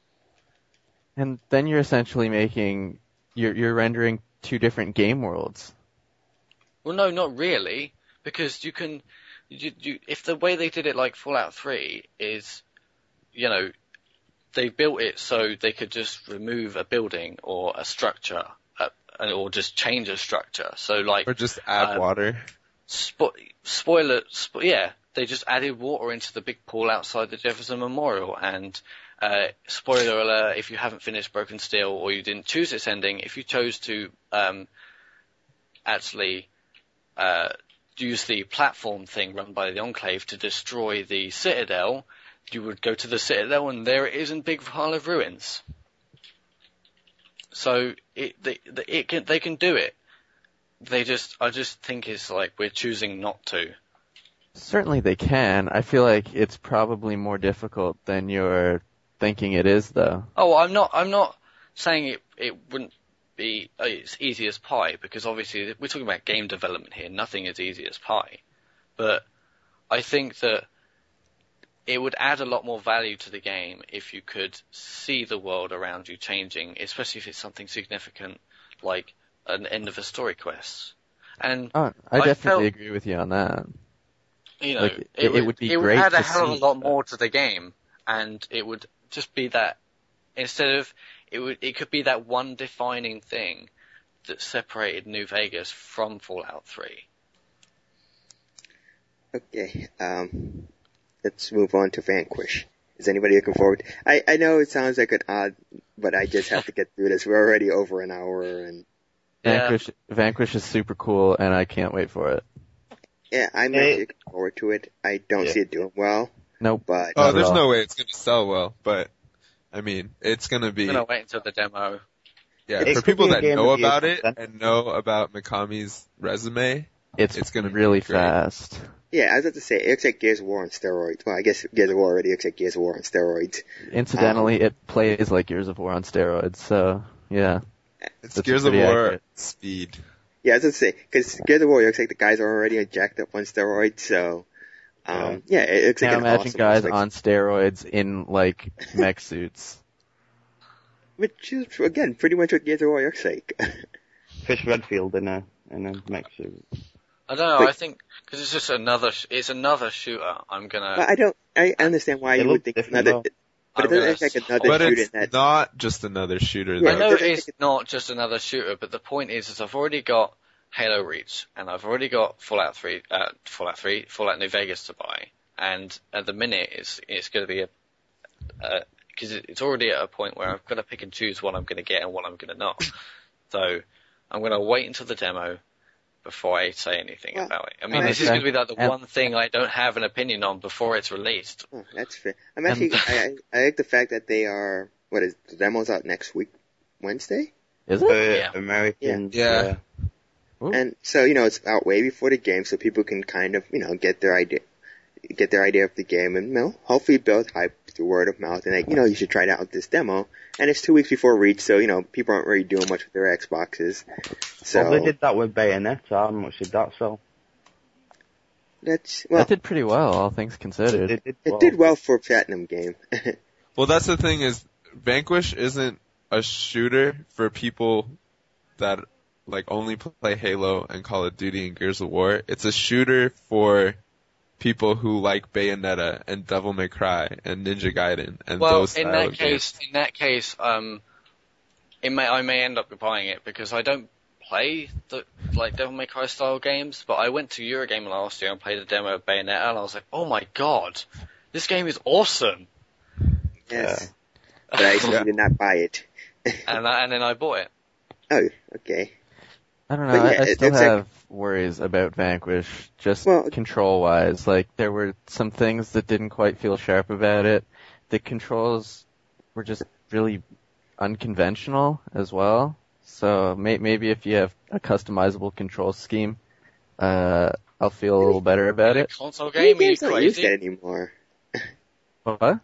And then you're essentially making, you're, you're rendering two different game worlds. Well, no, not really, because you can, you, you, if the way they did it like Fallout three is, you know, they built it so they could just remove a building or a structure, uh, or just change a structure. So like, Or just add Uh, water. spo- spoiler, spo- yeah, they just added water into the big pool outside the Jefferson Memorial, and uh, spoiler alert, if you haven't finished Broken Steel or you didn't choose this ending, if you chose to um, actually uh, use the platform thing run by the Enclave to destroy the Citadel, you would go to the Citadel and there it is in Big Pile of Ruins. So it, they, it can, they can do it. They just, I just think it's like we're choosing not to. Certainly they can. I feel like it's probably more difficult than you're thinking it is, though. Oh, I'm not, I'm not saying it, it wouldn't be uh, it's easy as pie, because obviously we're talking about game development here. Nothing is easy as pie. But I think that it would add a lot more value to the game if you could see the world around you changing, especially if it's something significant like an end of a story quest. And oh, I, I definitely felt, agree with you on that. You know, like, it, it, would, it would be it great would add to a hell of a see, lot but... more to the game, and it would just be that instead of it would it could be that one defining thing that separated New Vegas from Fallout three. Okay, um, let's move on to Vanquish. Is anybody looking forward? I, I know it sounds like an odd, but I just have to get through this. We're already over an hour, and Vanquish, yeah. Vanquish is super cool, and I can't wait for it. Yeah, I'm actually looking forward to it. I don't yeah. see it doing well. Nope. But oh, there's no way it's going to sell well, but I mean, it's going to be. I'm going to wait until the demo. Yeah, it for people that know about it content. and know about Mikami's resume, it's, it's going to really be great. fast. Yeah, I was about to say, it looks like Gears of War on steroids. Well, I guess Gears of War already looks like Gears of War on steroids. Incidentally, um, it plays like Gears of War on steroids, so, yeah. It's Gears of War accurate. Speed. Yeah, I was about to say, because Gears of War looks like the guys are already jacked up on steroids, so, um, yeah, yeah it looks Can't like an imagine awesome guys like, on steroids in, like, mech suits. Which is, again, pretty much what Gears of War looks like. Chris Redfield in a, in a mech suit. I don't know. But, I think because it's just another. It's another shooter. I'm gonna. But I don't. I understand why it you would think another. Well. But I'm it doesn't look like another but shooter. It's that, not just another shooter. Yeah, I though. know it it's not just another shooter, but the point is, is I've already got Halo Reach, and I've already got Fallout three, uh, Fallout three, Fallout New Vegas to buy, and at the minute it's it's going to be a because uh, it's already at a point where I've got to pick and choose what I'm going to get and what I'm going to not. So I'm going to wait until the demo before I say anything well, about it. I mean, okay. this is going to be like the and, one thing I don't have an opinion on before it's released. Oh, that's fair. I'm actually. I, I, I like the fact that they are. What is the demo's out next week, Wednesday? Is it? Uh, Yeah. Americans. Yeah. Uh, And so you know it's out way before the game, so people can kind of you know get their idea, get their idea of the game, and you know hopefully build hype through word of mouth. And like you know you should try out this demo. And it's two weeks before Reach, so you know people aren't really doing much with their Xboxes. So well, they did that with Bayonetta. How much did that sell? That's well. That did pretty well, all things considered. It, did It well. did well for a Platinum game. Well, that's the thing is, Vanquish isn't a shooter for people that like only play Halo and Call of Duty and Gears of War. It's a shooter for people who like Bayonetta and Devil May Cry and Ninja Gaiden and Well, those in style that of case, games. in that case, um, it may I may end up buying it because I don't play the like Devil May Cry style games. But I went to Eurogamer last year and played a demo of Bayonetta, and I was like, oh my god, this game is awesome. Yes, but I actually did not buy it. and I, and then I bought it. Oh, okay. I don't know, But yeah, I, I it still looks have like- worries about Vanquish, just Well- control-wise. Like, there were some things that didn't quite feel sharp about it. The controls were just really unconventional as well. So may, maybe if you have a customizable control scheme, uh, I'll feel a little better about In a it. console Many game, are you games don't use crazy? that anymore. What?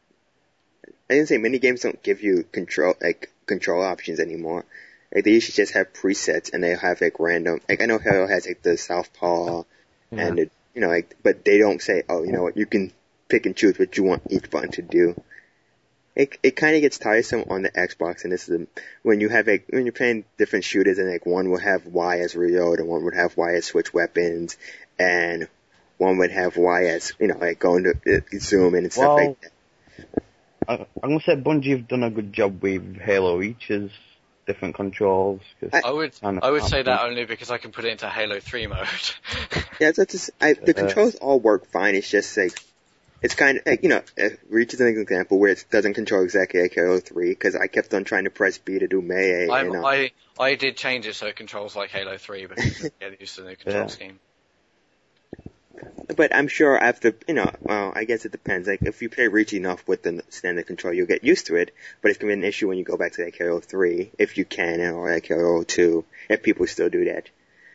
I didn't say many games don't give you control like control options anymore. Like they usually just have presets and they have like random. Like I know Halo has like the southpaw Yeah. and it, you know like, but they don't say, oh, you know what, you can pick and choose what you want each button to do. It it kind of gets tiresome on the Xbox, and this is a, when you have like when you're playing different shooters and like one will have Y as reload and one would have Y as switch weapons and one would have Y as you know like going to uh, zoom in and stuff Well, like that. I, I'm gonna say Bungie have done a good job with Halo Reach's different controls. Cause I would kind of I would say that happen. only because I can put it into Halo three mode. Yeah, that's just, I, the Uh, controls all work fine. It's just like, it's kind of, like, you know, uh, Reach is an example where it doesn't control exactly like Halo three, because I kept on trying to press B to do melee. I'm, and, uh, I I did change it so it controls like Halo three because I get used to the new control Yeah. scheme. but I'm sure after, you know, well, I guess it depends. Like, if you play Reach enough with the standard control, you'll get used to it. But it's going to be an issue when you go back to like Halo three, if you can, or like Halo two, if people still do that.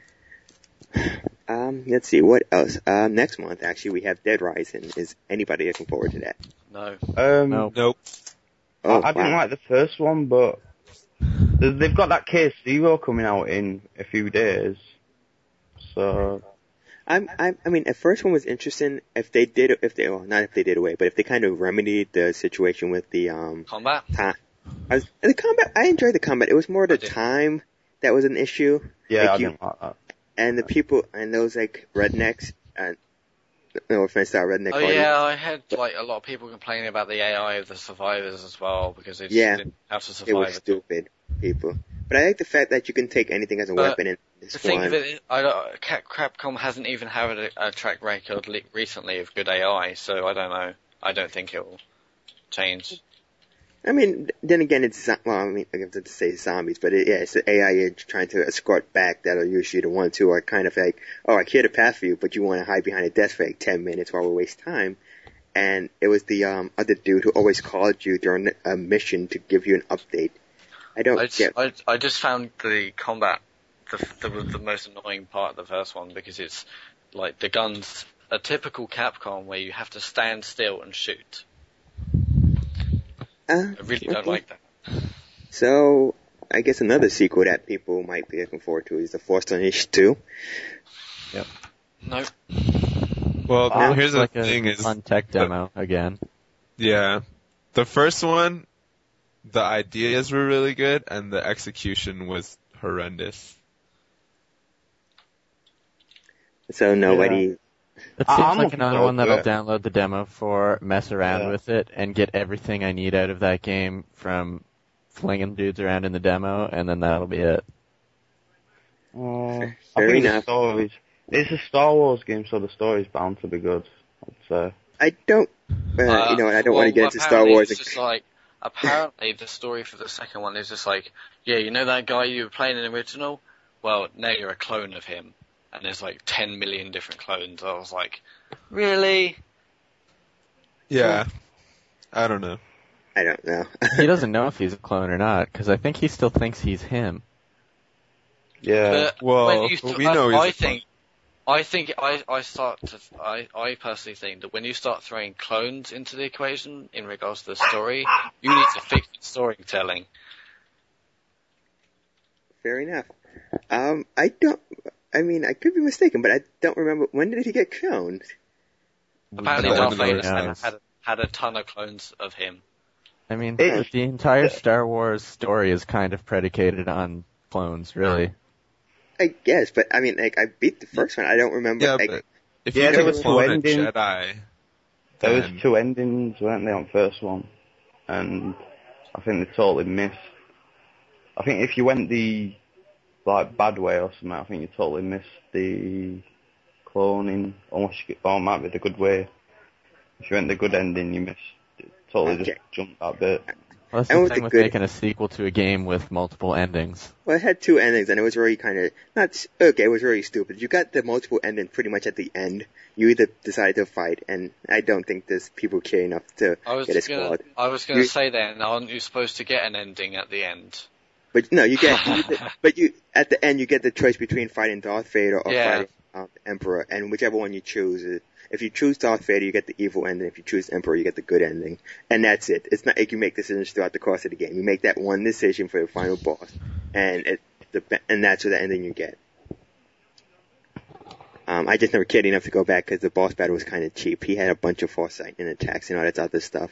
Um, let's see, what else? Um, next month, actually, we have Dead Rising. Is anybody looking forward to that? No. Um, No. Nope. Oh, I, I didn't wow. like the first one, but they've got that Case Zero coming out in a few days. So, I'm, I'm, I mean, the first one was interesting. If they did, if they, well, not if they did away, but if they kind of remedied the situation with the, um, Combat? time. I was, the combat, I enjoyed the combat. It was more the I did. time that was an issue. yeah, Like, I you- didn't like that. And the people, and those like rednecks, and no offense to our redneck Oh audience. yeah, I had like a lot of people complaining about the A I of the survivors as well because they just Yeah. didn't have to They were survive. stupid people. But I like the fact that you can take anything as a But weapon in The this thing one. of it, I don't, Cap- Capcom hasn't even had a, a track record le- recently of good A I, so I don't know. I don't think it will change. I mean, then again, it's, zo- well, I mean, I have to say zombies, but it, yeah, it's the A I you're trying to escort back that'll usually the ones who are kind of like, oh, I cleared a path for you, but you want to hide behind a desk for like ten minutes while we waste time. And it was the, um, other dude who always called you during a mission to give you an update. I don't I just, get, I, I just found the combat the, the, the most annoying part of the first one because it's like the guns, a typical Capcom where you have to stand still and shoot. uh, I really don't okay. like that. So, I guess another sequel that people might be looking forward to is the Force Unleashed two. No. Well, Ah, here's the like thing a is, fun tech demo again. yeah, the first one, the ideas were really good and the execution was horrendous. So nobody, It I- seems I'm like looking another forward one to that I'll it. download the demo for, mess around Yeah. with it, and get everything I need out of that game from flinging dudes around in the demo, and then that'll be it. Uh, I Fair think enough. the stories. It's a Star Wars game, so the story's bound to be good. I'd say. I don't, uh, Uh, you know, I don't well, want to get into Star apparently Wars. It's just like, apparently the story for the second one is just like, yeah, you know that guy you were playing in the original? Well, now you're a clone of him. And there's like ten million different clones. I was like, really? Yeah, I don't know. I don't know. He doesn't know if he's a clone or not, because I think he still thinks he's him. Yeah. But Well, when you th- we know he's I, I a think, I think, I, I start to, I, I personally think that when you start throwing clones into the equation in regards to the story, you need to fix the storytelling. Fair enough. Um, I don't, I mean, I could be mistaken, but I don't remember, when did he get cloned? Apparently No, Darth nobody Vader had, knows. had, had a ton of clones of him. I mean, It's- the entire Star Wars story is kind of predicated on clones, really. I guess, but I mean, like, I beat the first one, I don't remember, Yeah, like, but if Yeah, you there can was clone two a endings. Jedi, There then was two endings, weren't there, on first one? And I think they totally missed. I think if you went the like bad way or something, I think you totally missed the cloning. Unless you, or it might be the good way. If you went the good ending, you missed. Totally Okay. just jumped that bit. Well, that's And the with thing the with good- making a sequel to a game with multiple endings. well, it had two endings, and it was really kind of, not, s- okay, it was really stupid. You got the multiple endings pretty much at the end. You either decide to fight, and I don't think there's people care enough to I was get a gonna, squad. I was gonna You- say then, aren't you supposed to get an ending at the end? But no, you get, you get- but you, at the end, you get the choice between fighting Darth Vader or Yeah. fighting um, the Emperor, and whichever one you choose, uh, if you choose Darth Vader, you get the evil ending. If you choose Emperor, you get the good ending. And that's it. It's not like you make decisions throughout the course of the game. You make that one decision for the final boss, and it, the, and that's the ending you get. Um, I just never cared enough to go back because the boss battle was kind of cheap. He had a bunch of foresight and attacks and all that other stuff.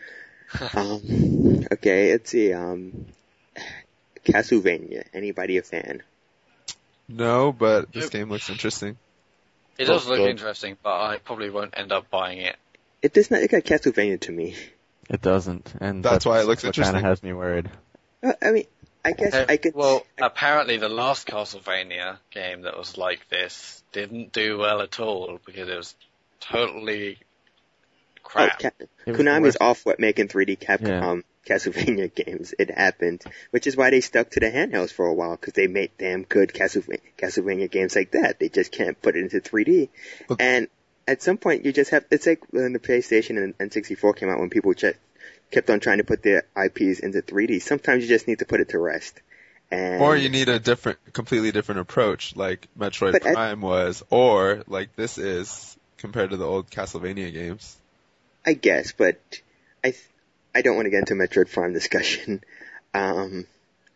um, okay, let's see. Um, Castlevania. Anybody a fan? no, but this Yep. game looks interesting. It does look good. interesting, but I probably won't end up buying it. It does not look like Castlevania to me. It doesn't, and That's why it looks what kind interesting. of has me worried. Uh, I mean, I guess Uh, I could. Well, apparently the last Castlevania game that was like this didn't do well at all because it was totally oh, crap. Ca- It was Konami's worse. off what making three D Capcom Yeah. um, Castlevania games. It happened, which is why they stuck to the handhelds for a while because they made damn good Castlevania, Castlevania games like that. They just can't put it into three D. But- And at some point you just have, it's like when the PlayStation and N sixty-four came out, when people just kept on trying to put their I Ps into three D. Sometimes you just need to put it to rest. And Or you need a different, completely different approach, like Metroid But I- Prime was, or like this is compared to the old Castlevania games. I guess, but I th- I don't want to get into Metroid Prime discussion. Um,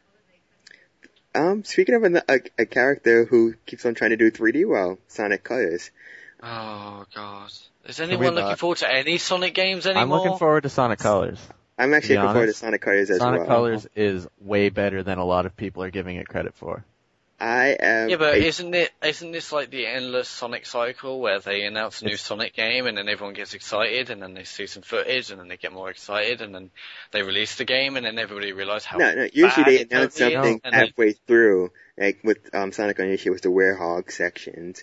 um, speaking of a, a, a character who keeps on trying to do three D well, Sonic Colors. Oh god. Is we anyone looking not? forward to any Sonic games anymore? I'm looking forward to Sonic Colors. I'm actually To be looking forward to honest, Sonic Colors as Sonic well. Colors is way better than a lot of people are giving it credit for. I am. Yeah, but a- isn't it isn't this like the endless Sonic cycle where they announce a new It's- Sonic game and then everyone gets excited and then they see some footage and then they get more excited and then they release the game and then everybody realize how no, no. Usually bad they it announce totally is, something and then- halfway through, like with um, Sonic Unleashed, it was the Werehog sections.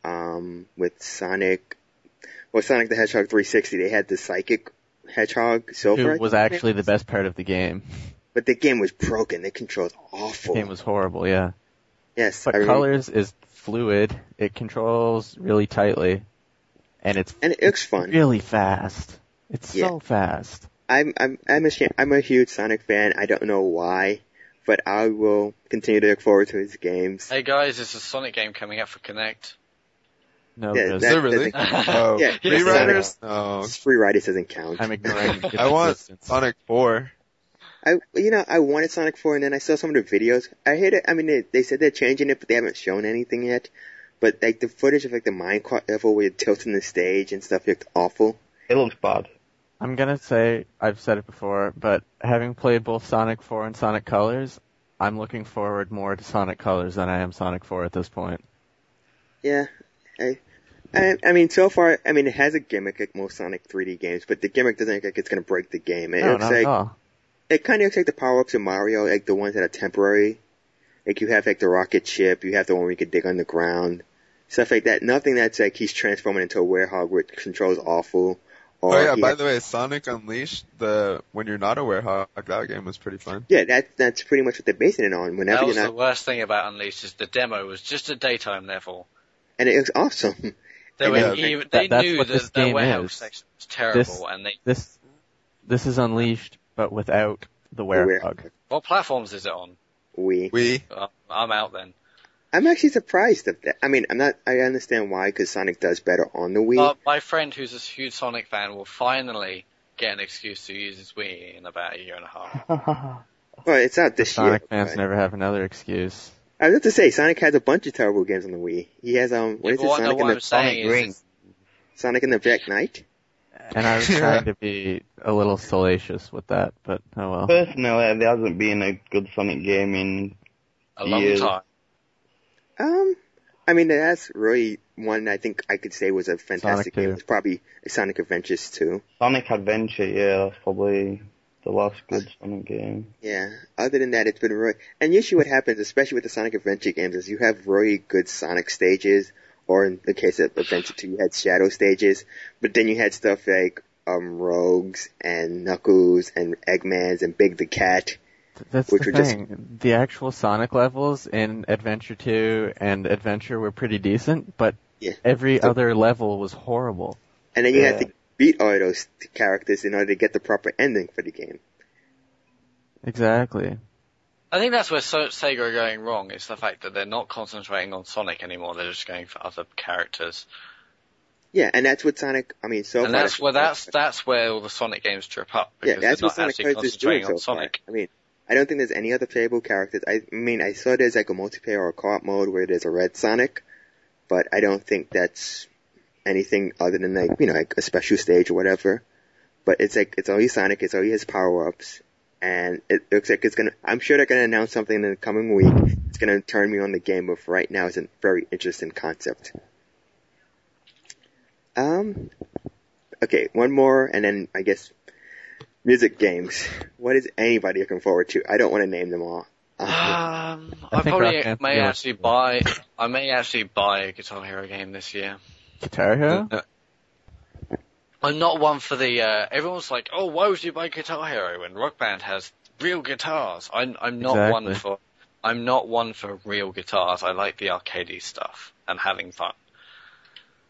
Um, with Sonic, well, Sonic the Hedgehog three sixty, they had the Psychic Hedgehog Silver. I Who was think it actually the best part of the game. But the game was broken. The controls awful. The game was horrible, yeah. yes, But I remember- Colors is fluid. It controls really tightly. And it's and it looks fun. really fast. It's Yeah. so fast. I'm I'm I'm a I'm a huge Sonic fan. I don't know why, but I will continue to look forward to his games. Hey guys, there's a Sonic game coming out for Kinect. No, Yeah, really. Is that- there really? doesn't- Oh, Yeah, Free yes, Riders? Sonic. No. Free Riders doesn't count. I'm ignoring its I want existence. Sonic four. I, you know, I wanted Sonic four, and then I saw some of the videos. I hate it. I mean, they, they said they're changing it, but they haven't shown anything yet. But like the footage of like the minecart level where you're tilting the stage and stuff looked awful. It looks bad. I'm gonna say, I've said it before, but having played both Sonic four and Sonic Colors, I'm looking forward more to Sonic Colors than I am Sonic four at this point. Yeah, I, I, I mean, so far, I mean, it has a gimmick like most Sonic three D games, but the gimmick doesn't look like it's gonna break the game. It No, looks not like at all. it kind of looks like the power-ups in Mario, like the ones that are temporary. Like you have like the rocket ship, you have the one where you can dig underground, stuff like that. Nothing that's like he's transforming into a werehog which controls awful. Or Oh yeah, he by has- the way, Sonic Unleashed, the when you're not a werehog, that game was pretty fun. yeah, that that's pretty much what they're basing it on. Whenever That was you're the not, worst thing about Unleashed is the demo was just a daytime level. and it looks awesome. They, And were, yeah, even, that- they that's knew what that this their game warehouse is. section was terrible, This- and they. This, this is Unleashed, but without the The werehog. werehog. What platforms is it on? We. We Uh, I'm out then. I'm actually surprised at that. I mean, I'm not. I understand why, because Sonic does better on the Wii. But my friend, who's a huge Sonic fan, will finally get an excuse to use his Wii in about a year and a half. well, it's not this Sonic year. fans but- never have another excuse. I was about to say, Sonic has a bunch of terrible games on the Wii. He has um, what is Yeah, it? but what- no, Sonic what and I'm the saying is, Green. Sonic and the Black Knight. And I was trying to be a little salacious with that, but oh well. Personally, there hasn't been a good Sonic game in a long years. time. Um, I mean, that's really one I think I could say was a fantastic Sonic two. game. It's probably Sonic Adventures two. Sonic Adventure. Yeah, that's probably the last good Sonic game. Yeah. Other than that, it's been really. And usually, what happens, especially with the Sonic Adventure games, is you have really good Sonic stages, or in the case of Adventure two, you had Shadow stages. But then you had stuff like um Rogues and Knuckles and Eggmans and Big the Cat. That's which the were just- thing. The actual Sonic levels in Adventure two and Adventure were pretty decent, but Yeah. every So- other level was horrible. And then you Yeah. had to beat all of those characters in order to get the proper ending for the game. Exactly. I think that's where so- Sega are going wrong. It's the fact that they're not concentrating on Sonic anymore. They're just going for other characters, Yeah, and that's what Sonic. I mean, so and far that's where that's that's where all the Sonic games trip up yeah, because that's they're what not Sonic actually Colors is doing concentrating so on far. Sonic. I mean, I don't think there's any other playable characters. I mean, I saw there's like a multiplayer or a co-op mode where there's a red Sonic, but I don't think that's anything other than like, you know, like a special stage or whatever. But it's like, it's only Sonic, it's only his power-ups, and it looks like it's gonna, I'm sure they're gonna announce something in the coming week. It's gonna turn me on the game, but for right now it's a very interesting concept. Um, okay, one more, and then I guess music games. What is anybody looking forward to? I don't want to name them all. Um, Um, I I think probably Rock Band may Hero actually is- buy. I may actually buy a Guitar Hero game this year. Guitar Hero? Uh, I'm not one for the. Uh, everyone's like, "Oh, why would you buy Guitar Hero when Rock Band has real guitars?" I'm I'm not one Exactly. for. I'm not one for real guitars. I like the arcadey stuff and having fun.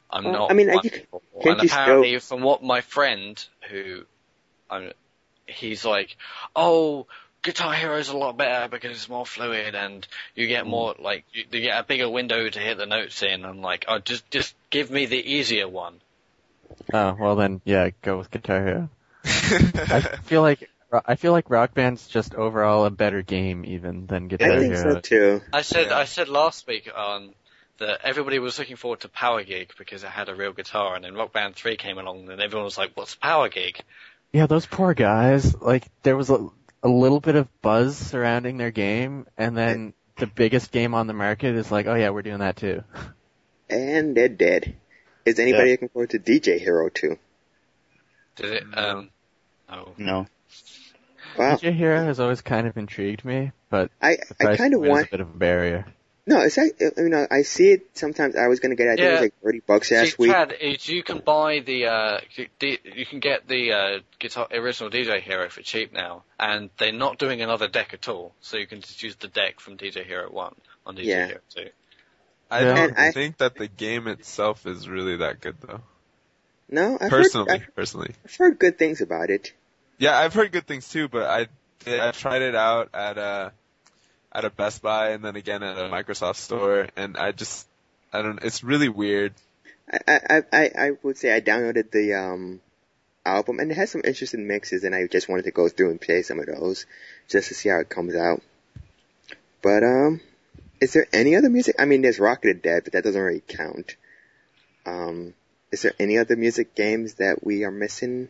I'm Well, not I mean, one you- for four. can't And you apparently, from what my friend, who, I'm, he's like, oh, Guitar Hero's a lot better because it's more fluid and you get more, like, you, you get a bigger window to hit the notes in. I'm like, oh, just, just give me the easier one. Oh, well then, yeah, go with Guitar Hero. I feel like I feel like Rock Band's just overall a better game even than Guitar I think Hero. so too. I said, Yeah. I said last week on that everybody was looking forward to Power Gig because it had a real guitar, and then Rock Band three came along, and everyone was like, "What's Power Gig?" Yeah, those poor guys. Like, there was a, a little bit of buzz surrounding their game, and then the biggest game on the market is like, oh yeah, we're doing that too. And they're dead. Is anybody Yeah. looking forward to D J Hero two? Did it? Um, oh, No. Wow. D J Hero has always kind of intrigued me, but I, the I price kind of point is want, a bit of a barrier. no, it's like, you know, I see it sometimes. I was going to get it, I think it was Yeah. like thirty bucks See, last week. Chad, is you can buy the uh, D- you can get the uh, guitar original D J Hero for cheap now, and they're not doing another deck at all, so you can just use the deck from D J Hero one on D J Yeah. Hero two. I Yeah. don't And I- think that the game itself is really that good though. No, I've Personally, heard, personally. I've heard good things about it. Yeah, I've heard good things too, but I I tried it out at a at a Best Buy and then again at a Microsoft store, and I just I don't. It's really weird. I, I, I, I would say I downloaded the, um, album and it has some interesting mixes and I just wanted to go through and play some of those just to see how it comes out. But, um, is there any other music? I mean, there's Rocketed Dead, but that doesn't really count. Um, is there any other music games that we are missing?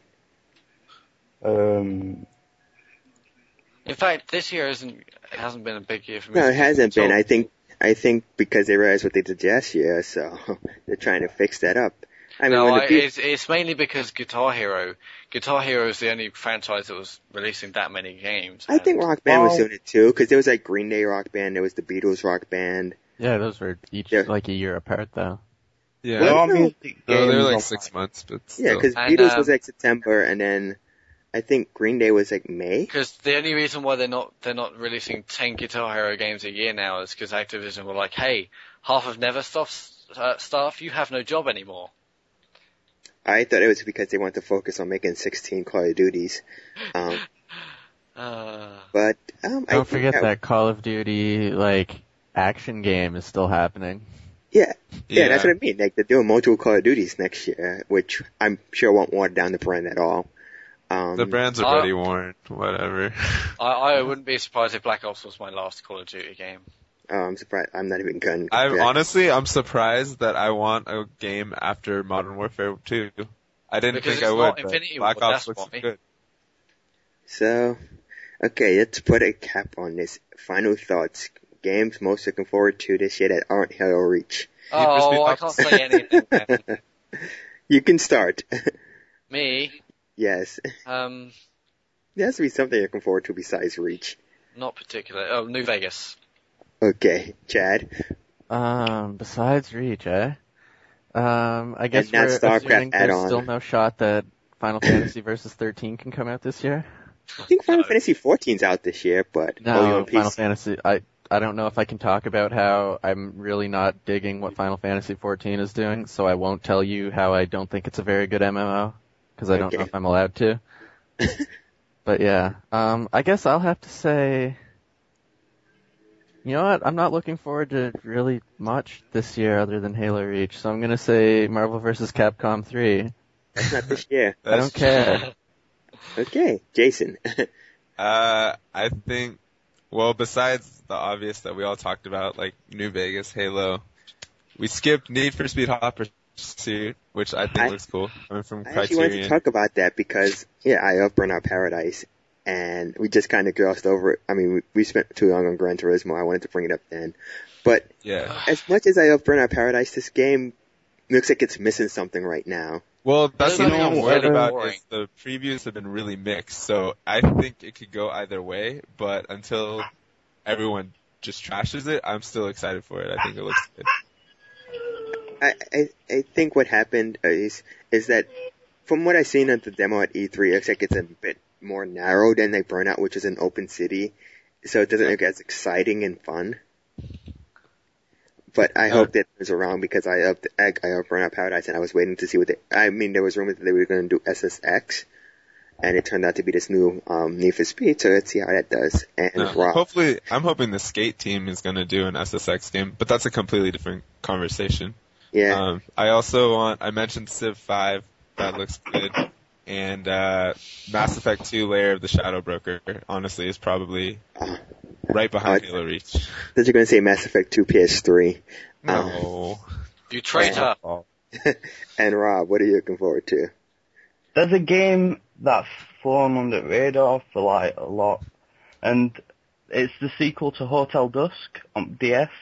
Um, In fact, this year isn't hasn't been a big year for me. No, it hasn't been. So- I think, I think because they realized what they did last year, so they're trying to fix that up. I mean, no, when the I, peop- it's, it's mainly because Guitar Hero. Guitar Hero is the only franchise that was releasing that many games. I think and- Rock Band was Well- doing it too, because there was like Green Day Rock Band, there was the Beatles Rock Band. Yeah, those were each Yeah. like a year apart though. Yeah, Well, there are no. music no, they were games like on- six months, but Yeah, still. because And, Beatles um, was like September, and then I think Green Day was like May. Because the only reason why they're not they're not releasing ten Guitar Hero games a year now is because Activision were like, hey, half of Neversoft's uh, staff, you have no job anymore. I thought it was because they wanted to focus on making sixteen Call of Duties. Um, Uh, but um, I Don't think forget that Call of Duty like action game is still happening. Yeah, yeah, Yeah. that's what I mean. Like they're doing multiple Call of Duties next year, which I'm sure won't water down the brand at all. Um, The brand's Uh, already worn. Whatever. I, I wouldn't be surprised if Black Ops was my last Call of Duty game. oh, I'm surprised. I'm not even gun. I'm yeah. honestly, I'm surprised that I want a game after Modern Warfare two. I didn't Because think it's I not would, but Infinity Black Ward, Ops that's looks why. good. So, okay, let's put a cap on this. Final thoughts. Games most looking forward to this year that aren't Halo Reach. Oh, I can't say anything. man. You can start. Me, Yes. um, There has to be something you're looking forward to besides Reach. not particular. Oh, New Vegas. Okay, Chad. Um, besides Reach, eh? Um, I guess And not we're StarCraft assuming there's add-on. still no shot that Final Fantasy Versus thirteen can come out this year. I think Final No. Fantasy fourteen's out this year, but No, only on P C. Final Fantasy. I I don't know if I can talk about how I'm really not digging what Final Fantasy fourteen is doing, so I won't tell you how I don't think it's a very good M M O because I don't know Okay. if I'm allowed to. But yeah, um, I guess I'll have to say. You know what? I'm not looking forward to really much this year other than Halo Reach, so I'm gonna say Marvel versus. Capcom three. That's not this year. I don't care. Okay, Jason. Uh, I think, well, besides the obvious that we all talked about, like New Vegas, Halo, we skipped Need for Speed Hot Pursuit, which I think I- looks cool, coming from I actually wanted to Criterion. talk about that because, yeah, I love Burnout Paradise, and we just kind of glossed over it. I mean, we, we spent too long on Gran Turismo. I wanted to bring it up then. But Yeah. as much as I love Burnout Paradise, this game looks like it's missing something right now. Well, that's Those something are I'm really worried about boring. is the previews have been really mixed, so I think it could go either way, but until everyone just trashes it, I'm still excited for it. I think it looks good. I, I, I think what happened is, is that from what I've seen at the demo at E three, it looks like it's a bit more narrow than like Burnout, which is an open city. So it doesn't look as exciting and fun. But I Uh, hope that it was around because I upped I, I upped Burnout Paradise and I was waiting to see what they. I mean, there was rumors that they were going to do S S X, and it turned out to be this new um, Need for Speed. So let's see how that does. And No, Rob, hopefully, I'm hoping the skate team is going to do an S S X game, but that's a completely different conversation. yeah, Um, I also want, I mentioned Civ five, that looks good, and uh, Mass Effect two Lair of the Shadow Broker, honestly, is probably uh, right behind uh, Halo Reach. that you're going to say Mass Effect two P S three. No. You traitor. And Rob, what are you looking forward to? There's a game that's flown under the radar for like a lot, and it's the sequel to Hotel Dusk on D S.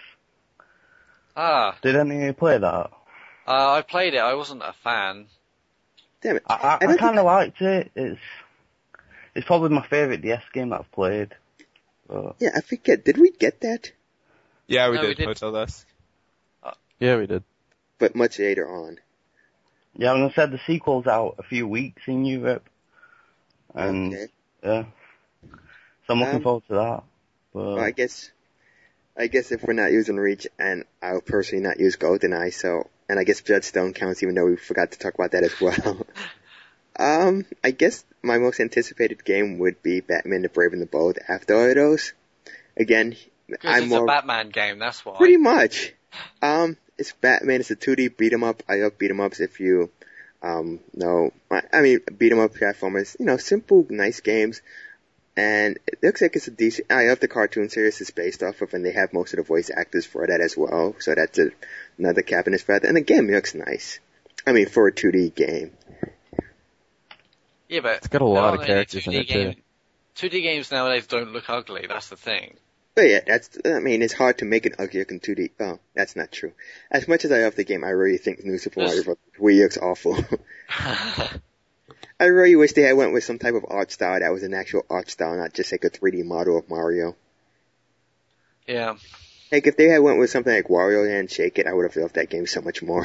Ah, Did any of you play that? uh, I played it. I wasn't a fan. Damn it. I, I, I I don't kind of liked it. It's it's probably my favourite D S game that I've played. But Yeah, I forget. Did we get that? Yeah, we No, we did, did. Hotel Dusk. Yeah, we did. But much later on. yeah, I'm gonna say the sequel's out a few weeks in Europe, and Okay. yeah, so I'm looking Um, forward to that. But Well, I guess, I guess if we're not using Reach, and I'll personally not use GoldenEye, so, and I guess Bloodstone counts, even though we forgot to talk about that as well. um, I guess my most anticipated game would be Batman: The Brave and the Bold. After all of those, again, Because I'm it's more a Batman game, that's why. pretty much. Um, it's Batman. It's a two D beat 'em up. I love beat 'em ups. If you, um, know, I, I mean, beat 'em up platformers. You know, simple, nice games. And it looks like it's a decent. I love the cartoon series it's based off of, and they have most of the voice actors for that as well. So that's a, another cap in his feather. And the game looks nice. I mean, for a two D game. Yeah, but It's got a there lot aren't of any characters in 2D it, too. game- two D games nowadays don't look ugly, that's the thing. But yeah, that's. I mean, it's hard to make an ugly looking two D. Oh, that's not true. As much as I love the game, I really think New Super Mario Yes. Bros. Wii looks awful. I really wish they had went with some type of art style that was an actual art style, not just like a three D model of Mario. Yeah. Like if they had went with something like Wario Land Shake It, I would have loved that game so much more.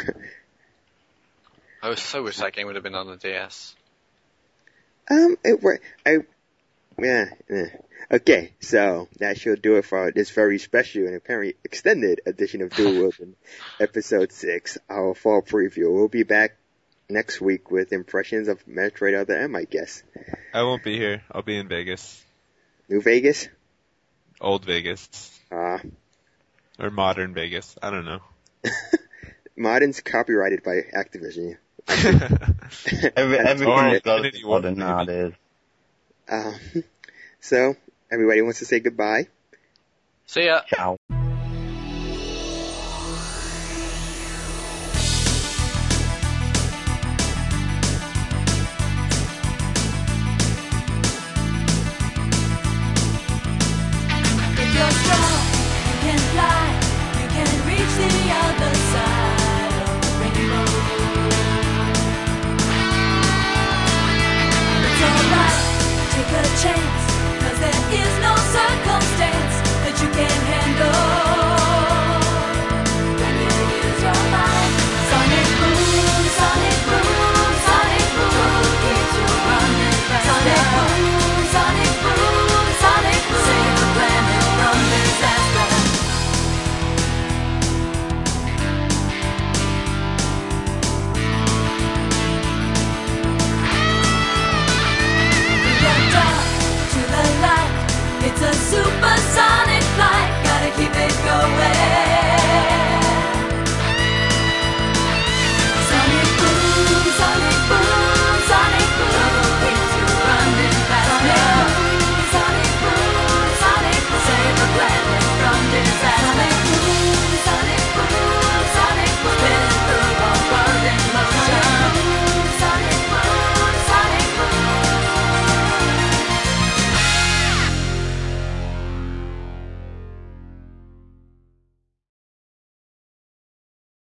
I was so wish that game would have been on the D S. um, it were I, yeah. eh. Okay, so that should do it for this very special and apparently extended edition of Dual Wielding, episode six, our fall preview. We'll be back next week with impressions of Metroid Other M, I guess. I won't be here. I'll be in Vegas. New Vegas? Old Vegas. Uh, Or modern Vegas. I don't know. Modern's copyrighted by Activision. every That's everything's all. got to Infinity be War, modern maybe. nowadays. Um, so, everybody wants to say goodbye. See ya. Ciao.